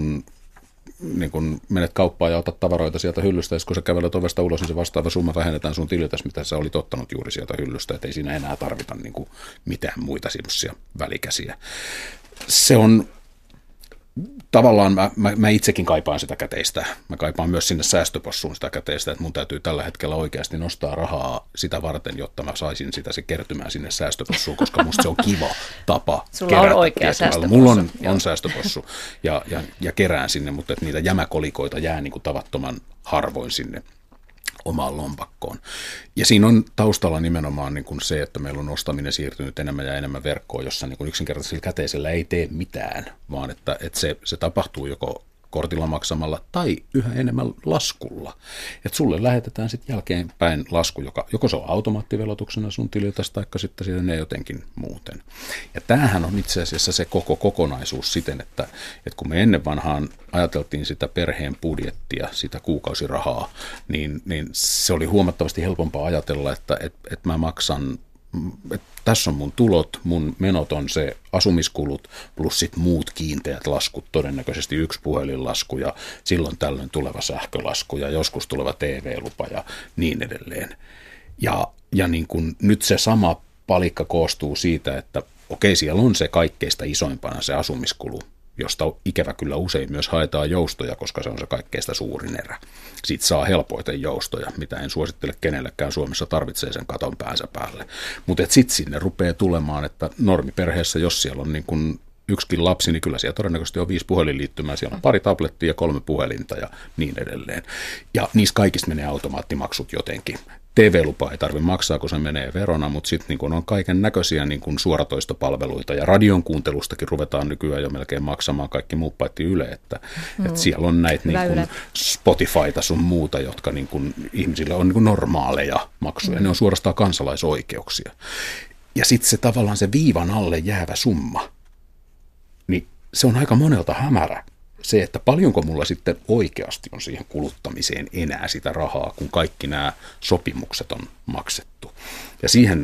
kuin menet kauppaan ja otat tavaroita sieltä hyllystä, ja kun sä kävelet ovesta ulos, niin se vastaava summa vähennetään sun tililtäsi, mitä sä olit ottanut juuri sieltä hyllystä, että ei siinä enää tarvita niin kuin mitään muita semmoisia välikäsiä. Se on tavallaan, mä itsekin kaipaan sitä käteistä. Mä kaipaan myös sinne säästöpossuun sitä käteistä, että mun täytyy tällä hetkellä oikeasti nostaa rahaa sitä varten, jotta mä saisin sitä se kertymään sinne säästöpossuun, koska musta se on kiva tapa sulla kerätä. On oikea säästöpossu. Mulla on säästöpossu ja kerään sinne, mutta että niitä jämäkolikoita jää niin kuin tavattoman harvoin sinne omaan lompakkoon. Ja siinä on taustalla nimenomaan niin kuin se, että meillä on ostaminen siirtynyt enemmän ja enemmän verkkoon, jossa niin kuin yksinkertaisella käteisellä ei tee mitään, vaan että se tapahtuu joko kortilla maksamalla tai yhä enemmän laskulla. Että sulle lähetetään sitten jälkeenpäin lasku, joko se on automaattivelotuksena sun tililtäsi, tai sitten siitä ne jotenkin muuten. Ja tämähän on itse asiassa se koko kokonaisuus siten, että kun me ennen vanhaan ajateltiin sitä perheen budjettia, sitä kuukausirahaa, niin se oli huomattavasti helpompaa ajatella, että mä maksan, että tässä on mun tulot, mun menot on se asumiskulut plus sit muut kiinteät laskut, todennäköisesti yksi puhelinlasku ja silloin tällöin tuleva sähkölasku ja joskus tuleva TV-lupa ja niin edelleen. Ja niin kun nyt se sama palikka koostuu siitä, että okei, siellä on se kaikkeista isoimpana se asumiskulu, josta ikävä kyllä usein myös haetaan joustoja, koska se on se kaikkeista suurin erä. Siitä saa helpoiten joustoja, mitä en suosittele kenellekään Suomessa tarvitsee sen katon päänsä päälle. Mutta sitten sinne rupeaa tulemaan, että normiperheessä, jos siellä on niin kun yksikin lapsi, niin kyllä siellä todennäköisesti on 5 puhelinliittymää, siellä on 2 tablettia ja 3 puhelinta ja niin edelleen. Ja niissä kaikista menee automaattimaksut jotenkin. TV-lupa ei tarvitse maksaa, kun se menee verona, mutta sitten niin on kaiken näköisiä niin suoratoistopalveluita ja radion kuuntelustakin ruvetaan nykyään jo melkein maksamaan kaikki muut paitsi Yle, että siellä on näitä niin Spotifyta sun muuta, jotka niin kuin ihmisille on niin normaaleja maksuja, ne on suorastaan kansalaisoikeuksia. Ja sitten se tavallaan se viivan alle jäävä summa, niin se on aika monelta hämärä. Se, että paljonko mulla sitten oikeasti on siihen kuluttamiseen enää sitä rahaa, kun kaikki nämä sopimukset on maksettu. Ja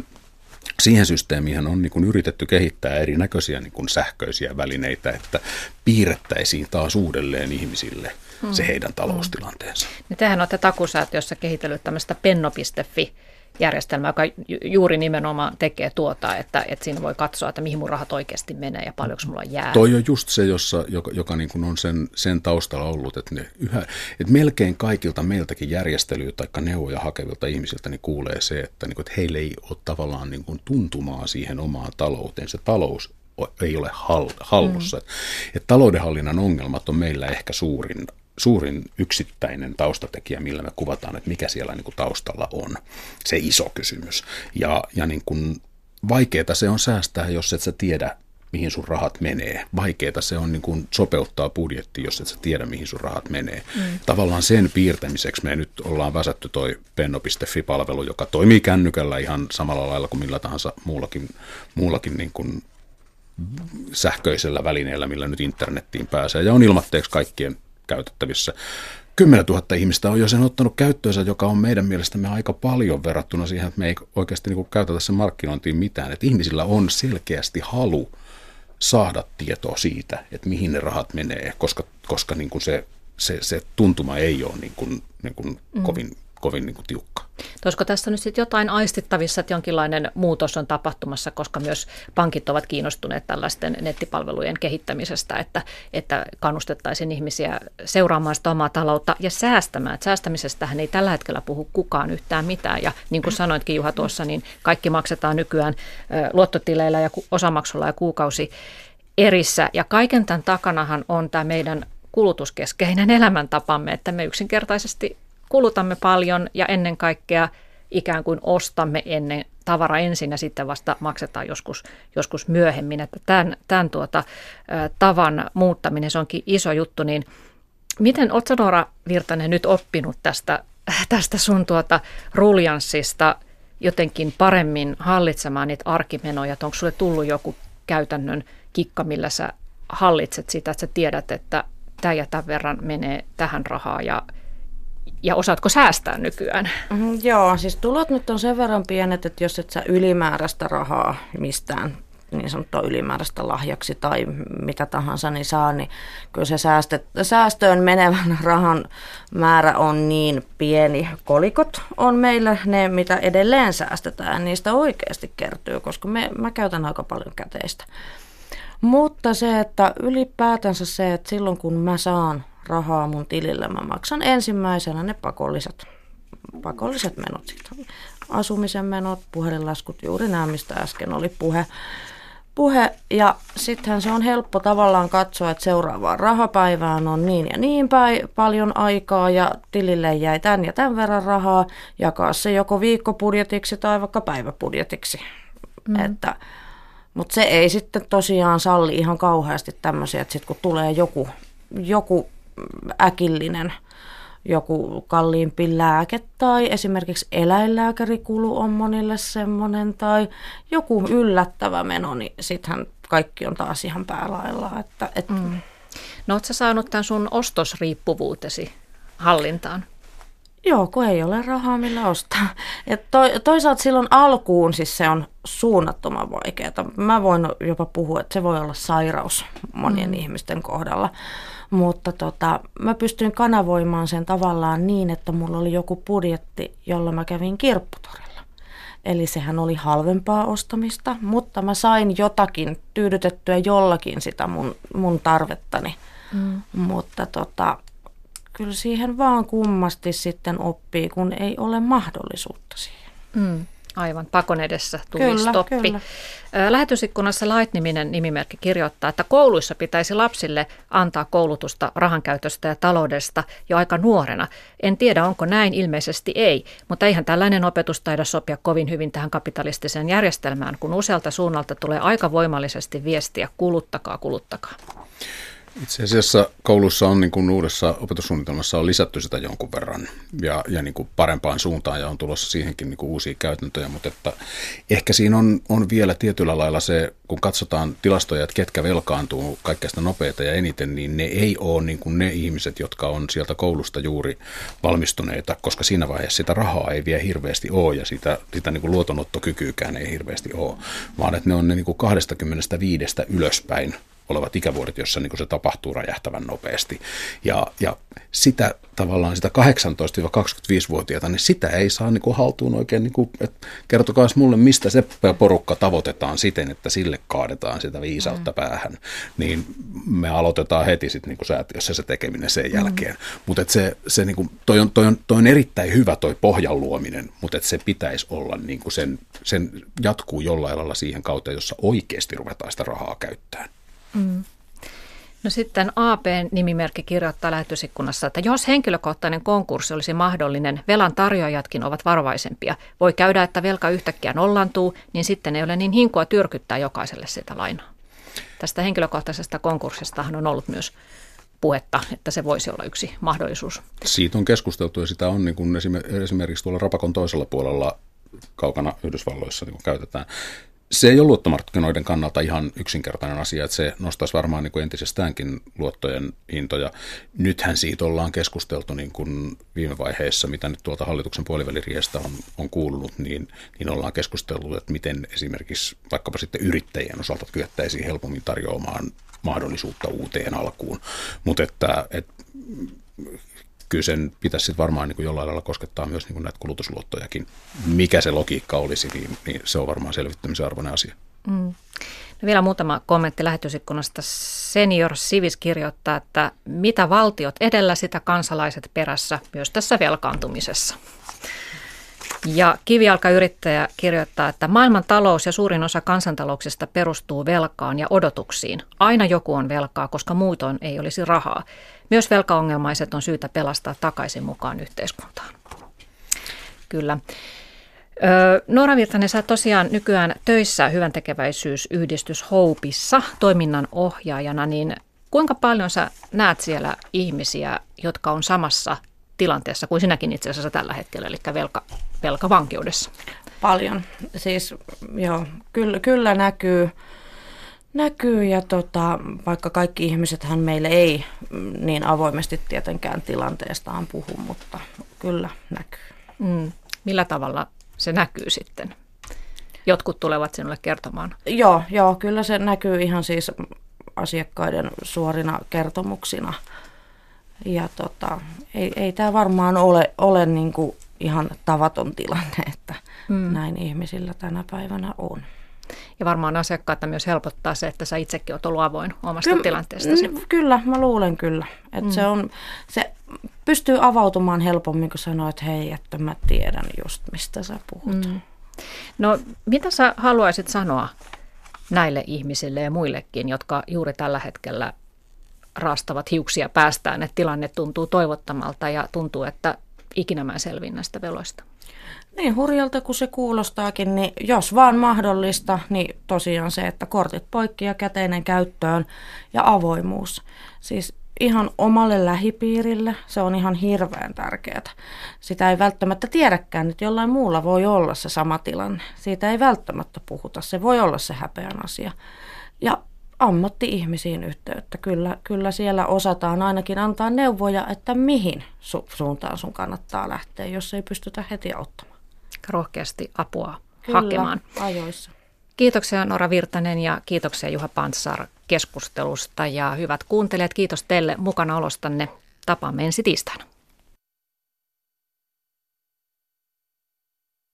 siihen systeemiin on niin kuin yritetty kehittää erinäköisiä niin kuin sähköisiä välineitä, että piirrettäisiin taas uudelleen ihmisille se heidän taloustilanteensa. Tehän olette Takuusäätiössä kehitellyt tämmöistä penno.fi-järjestelmää, joka juuri nimenomaan tekee tuota, että siinä voi katsoa, että mihin mun rahat oikeasti menee ja paljonko mulla jää. Toi on just se, joka niin kuin on sen taustalla ollut, että melkein kaikilta meiltäkin järjestelyä tai neuvoja hakevilta ihmisiltä niin kuulee se, että heille ei ole tavallaan niin kuin tuntumaa siihen omaan talouteen. Se talous ei ole hallussa. Että taloudenhallinnan ongelmat on meillä ehkä suurin yksittäinen taustatekijä, millä me kuvataan, että mikä siellä niin kuin taustalla on, se iso kysymys. Ja niin kuin vaikeaa se on säästää, jos et sä tiedä, mihin sun rahat menee. Vaikeaa se on niin kuin sopeuttaa budjetti, jos et sä tiedä, mihin sun rahat menee. Tavallaan sen piirtämiseksi me nyt ollaan väsätty toi penno.fi-palvelu, joka toimii kännykällä ihan samalla lailla kuin millä tahansa muullakin niin kuin sähköisellä välineellä, millä nyt internettiin pääsee, ja on ilmatteeksi kaikkien käytettävissä. 10 000 ihmistä on jo sen ottanut käyttöönsä, joka on meidän mielestämme aika paljon verrattuna siihen, että me ei oikeasti niin kuin käytetä sen markkinointiin mitään. Että ihmisillä on selkeästi halu saada tietoa siitä, että mihin ne rahat menee, koska niin kuin se tuntuma ei ole niin kuin kovin niin kuin tiukka. Olisiko tässä nyt sitten jotain aistittavissa, että jonkinlainen muutos on tapahtumassa, koska myös pankit ovat kiinnostuneet tällaisten nettipalvelujen kehittämisestä, että kannustettaisiin ihmisiä seuraamaan sitä omaa taloutta ja säästämään. Että säästämisestähän ei tällä hetkellä puhu kukaan yhtään mitään. Ja niin kuin sanoitkin Juha tuossa, niin kaikki maksetaan nykyään luottotileillä ja osamaksulla ja kuukausi erissä. Ja kaiken tämän takanahan on tämä meidän kulutuskeskeinen elämäntapamme, että me yksinkertaisesti kulutamme paljon ja ennen kaikkea ikään kuin ostamme tavara ensin ja sitten vasta maksetaan joskus myöhemmin. Että tämän tavan muuttaminen, se onkin iso juttu. Niin miten oletko Noora Virtanen nyt oppinut tästä sun ruljanssista jotenkin paremmin hallitsemaan niitä arkimenoja? Että onko sulle tullut joku käytännön kikka, millä sä hallitset sitä, että sä tiedät, että tämä ja tämän verran menee tähän rahaa ja osaatko säästää nykyään? Joo, siis tulot nyt on sen verran pienet, että jos et sä ylimääräistä rahaa mistään niin sanottua ylimääräistä lahjaksi tai mitä tahansa niin saa, niin kyllä se säästöön menevän rahan määrä on niin pieni. Kolikot on meillä ne, mitä edelleen säästetään, niistä oikeasti kertyy, koska mä käytän aika paljon käteistä. Mutta se, että ylipäätänsä se, että silloin kun mä saan rahaa mun tilille, mä maksan ensimmäisenä ne pakolliset menot. Siitä. Asumisen menot, puhelinlaskut, juuri nämä, mistä äsken oli puhe. Ja sittenhän se on helppo tavallaan katsoa, että seuraavaan rahapäivään on niin ja niin paljon aikaa ja tilille jäi tämän ja tämän verran rahaa, jakaa se joko viikkobudjetiksi tai vaikka päiväbudjetiksi. Mutta se ei sitten tosiaan salli ihan kauheasti tämmöisiä, että sitten kun tulee joku äkillinen, joku kalliimpi lääke tai esimerkiksi eläinlääkärikulu on monille semmoinen tai joku yllättävä meno, niin sittenhän kaikki on taas ihan päälailla. No ootko sä saanut tämän sun ostosriippuvuutesi hallintaan? Joo, kun ei ole rahaa millä ostaa. Ja toisaalta silloin alkuun siis se on suunnattoman vaikeaa. Mä voin jopa puhua, että se voi olla sairaus monien ihmisten kohdalla. Mutta mä pystyin kanavoimaan sen tavallaan niin, että mulla oli joku budjetti, jolla mä kävin kirpputorilla. Eli sehän oli halvempaa ostamista, mutta mä sain jotakin tyydytettyä jollakin sitä mun tarvettani. Mutta kyllä siihen vaan kummasti sitten oppii, kun ei ole mahdollisuutta siihen. Aivan, pakon edessä tuli stoppi. Kyllä. Lähetysikkunassa Lait-niminen nimimerkki kirjoittaa, että kouluissa pitäisi lapsille antaa koulutusta rahankäytöstä ja taloudesta jo aika nuorena. En tiedä, onko näin, ilmeisesti ei, mutta eihän tällainen opetus taida sopia kovin hyvin tähän kapitalistiseen järjestelmään, kun usealta suunnalta tulee aika voimallisesti viestiä kuluttakaa, kuluttakaa. Itse asiassa koulussa on niin kuin uudessa opetussuunnitelmassa on lisätty sitä jonkun verran ja niin kuin parempaan suuntaan ja on tulossa siihenkin niin kuin uusia käytäntöjä, mutta että ehkä siinä on vielä tietyllä lailla se, kun katsotaan tilastoja, että ketkä velkaantuu kaikkein nopeita ja eniten, niin ne ei ole niin kuin ne ihmiset, jotka on sieltä koulusta juuri valmistuneita, koska siinä vaiheessa sitä rahaa ei vielä hirveästi ole ja sitä niin kuin luotonottokykyykään ei hirveästi ole, vaan että ne on ne niin kuin 25 ylöspäin olevat ikävuodet, jossa niin kuin se tapahtuu räjähtävän nopeasti. Ja sitä tavallaan sitä 18-25-vuotiaita, niin sitä ei saa niin kuin haltuun oikein, niin kuin, että kertokaa mulle, mistä se porukka tavoitetaan siten, että sille kaadetaan sitä viisautta päähän. Niin me aloitetaan heti sitten niin kuin säätiössä se tekeminen sen jälkeen. Mutta se niin kuin, toi on erittäin hyvä toi pohjan luominen, mutta se pitäisi olla niin kuin sen jatkuu jollain lailla siihen kautta, jossa oikeasti ruvetaan sitä rahaa käyttämään. No sitten AP-nimimerkki kirjoittaa lähetysikkunassa, että jos henkilökohtainen konkurssi olisi mahdollinen, velan tarjoajatkin ovat varovaisempia. Voi käydä, että velka yhtäkkiä nollantuu, niin sitten ei ole niin hinkua tyrkyttää jokaiselle sitä lainaa. Tästä henkilökohtaisesta konkurssistahan on ollut myös puhetta, että se voisi olla yksi mahdollisuus. Siitä on keskusteltu ja sitä on niin kuin esimerkiksi tuolla Rapakon toisella puolella kaukana Yhdysvalloissa niin kuin käytetään. Se ei ole luottomarkkinoiden kannalta ihan yksinkertainen asia, että se nostaisi varmaan niin kuin entisestäänkin luottojen hintoja. Nythän siitä ollaan keskusteltu niin kuin viime vaiheessa, mitä nyt tuolta hallituksen puoliväliriihestä on kuulunut, niin ollaan keskustellut, että miten esimerkiksi vaikkapa sitten yrittäjien osalta kyettäisiin helpommin tarjoamaan mahdollisuutta uuteen alkuun. Mutta että kyllä sen pitäisi sitten varmaan niin kuin jollain lailla koskettaa myös niin kuin näitä kulutusluottojakin. Mikä se logiikka olisi, niin se on varmaan selvittämisen arvoinen asia. No vielä muutama kommentti lähetysikkunasta. Senior Civis kirjoittaa, että mitä valtiot edellä, sitä kansalaiset perässä myös tässä velkaantumisessa. Ja Kivijalka-yrittäjä kirjoittaa, että maailman talous ja suurin osa kansantalouksista perustuu velkaan ja odotuksiin. Aina joku on velkaa, koska muutoin ei olisi rahaa. Myös velkaongelmaiset on syytä pelastaa takaisin mukaan yhteiskuntaan. Kyllä. Noora Virtanen, sä tosiaan nykyään töissä hyväntekeväisyysyhdistys Hopeissa toiminnan ohjaajana, niin kuinka paljon sä näet siellä ihmisiä, jotka on samassa tilanteessa kuin sinäkin itse asiassa tällä hetkellä, eli velkavankeudessa? Paljon. Siis joo, kyllä näkyy ja vaikka kaikki ihmisethän meille ei niin avoimesti tietenkään tilanteestaan puhu, mutta kyllä näkyy. Millä tavalla se näkyy sitten? Jotkut tulevat sinulle kertomaan. Joo, kyllä se näkyy ihan siis asiakkaiden suorina kertomuksina. Ja ei tämä varmaan ole niin kuin ihan tavaton tilanne, että näin ihmisillä tänä päivänä on. Ja varmaan asiakkaita myös helpottaa se, että sä itsekin olet ollut avoin omasta tilanteestasi. Kyllä, mä luulen kyllä. Että se pystyy avautumaan helpommin, kun sanoo, että hei, että mä tiedän just mistä sä puhut. No mitä sä haluaisit sanoa näille ihmisille ja muillekin, jotka juuri tällä hetkellä raastavat hiuksia päästään, että tilanne tuntuu toivottomalta ja tuntuu, että ikinä mä selviin näistä veloista? Niin hurjalta kuin se kuulostaakin, niin jos vaan mahdollista, niin tosiaan se, että kortit poikki ja käteinen käyttöön ja avoimuus. Siis ihan omalle lähipiirille se on ihan hirveän tärkeää. Sitä ei välttämättä tiedäkään, että jollain muulla voi olla se sama tilanne. Siitä ei välttämättä puhuta, se voi olla se häpeän asia. Ja ammatti-ihmisiin yhteyttä. Kyllä siellä osataan ainakin antaa neuvoja, että mihin suuntaan sun kannattaa lähteä, jos ei pystytä heti auttamaan. Rohkeasti apua hakemaan. Ajoissa. Kiitoksia Noora Virtanen ja kiitoksia Juha Pantsar keskustelusta ja hyvät kuuntelijat, kiitos teille mukanaolostanne. Tapaamme ensi tiistaina.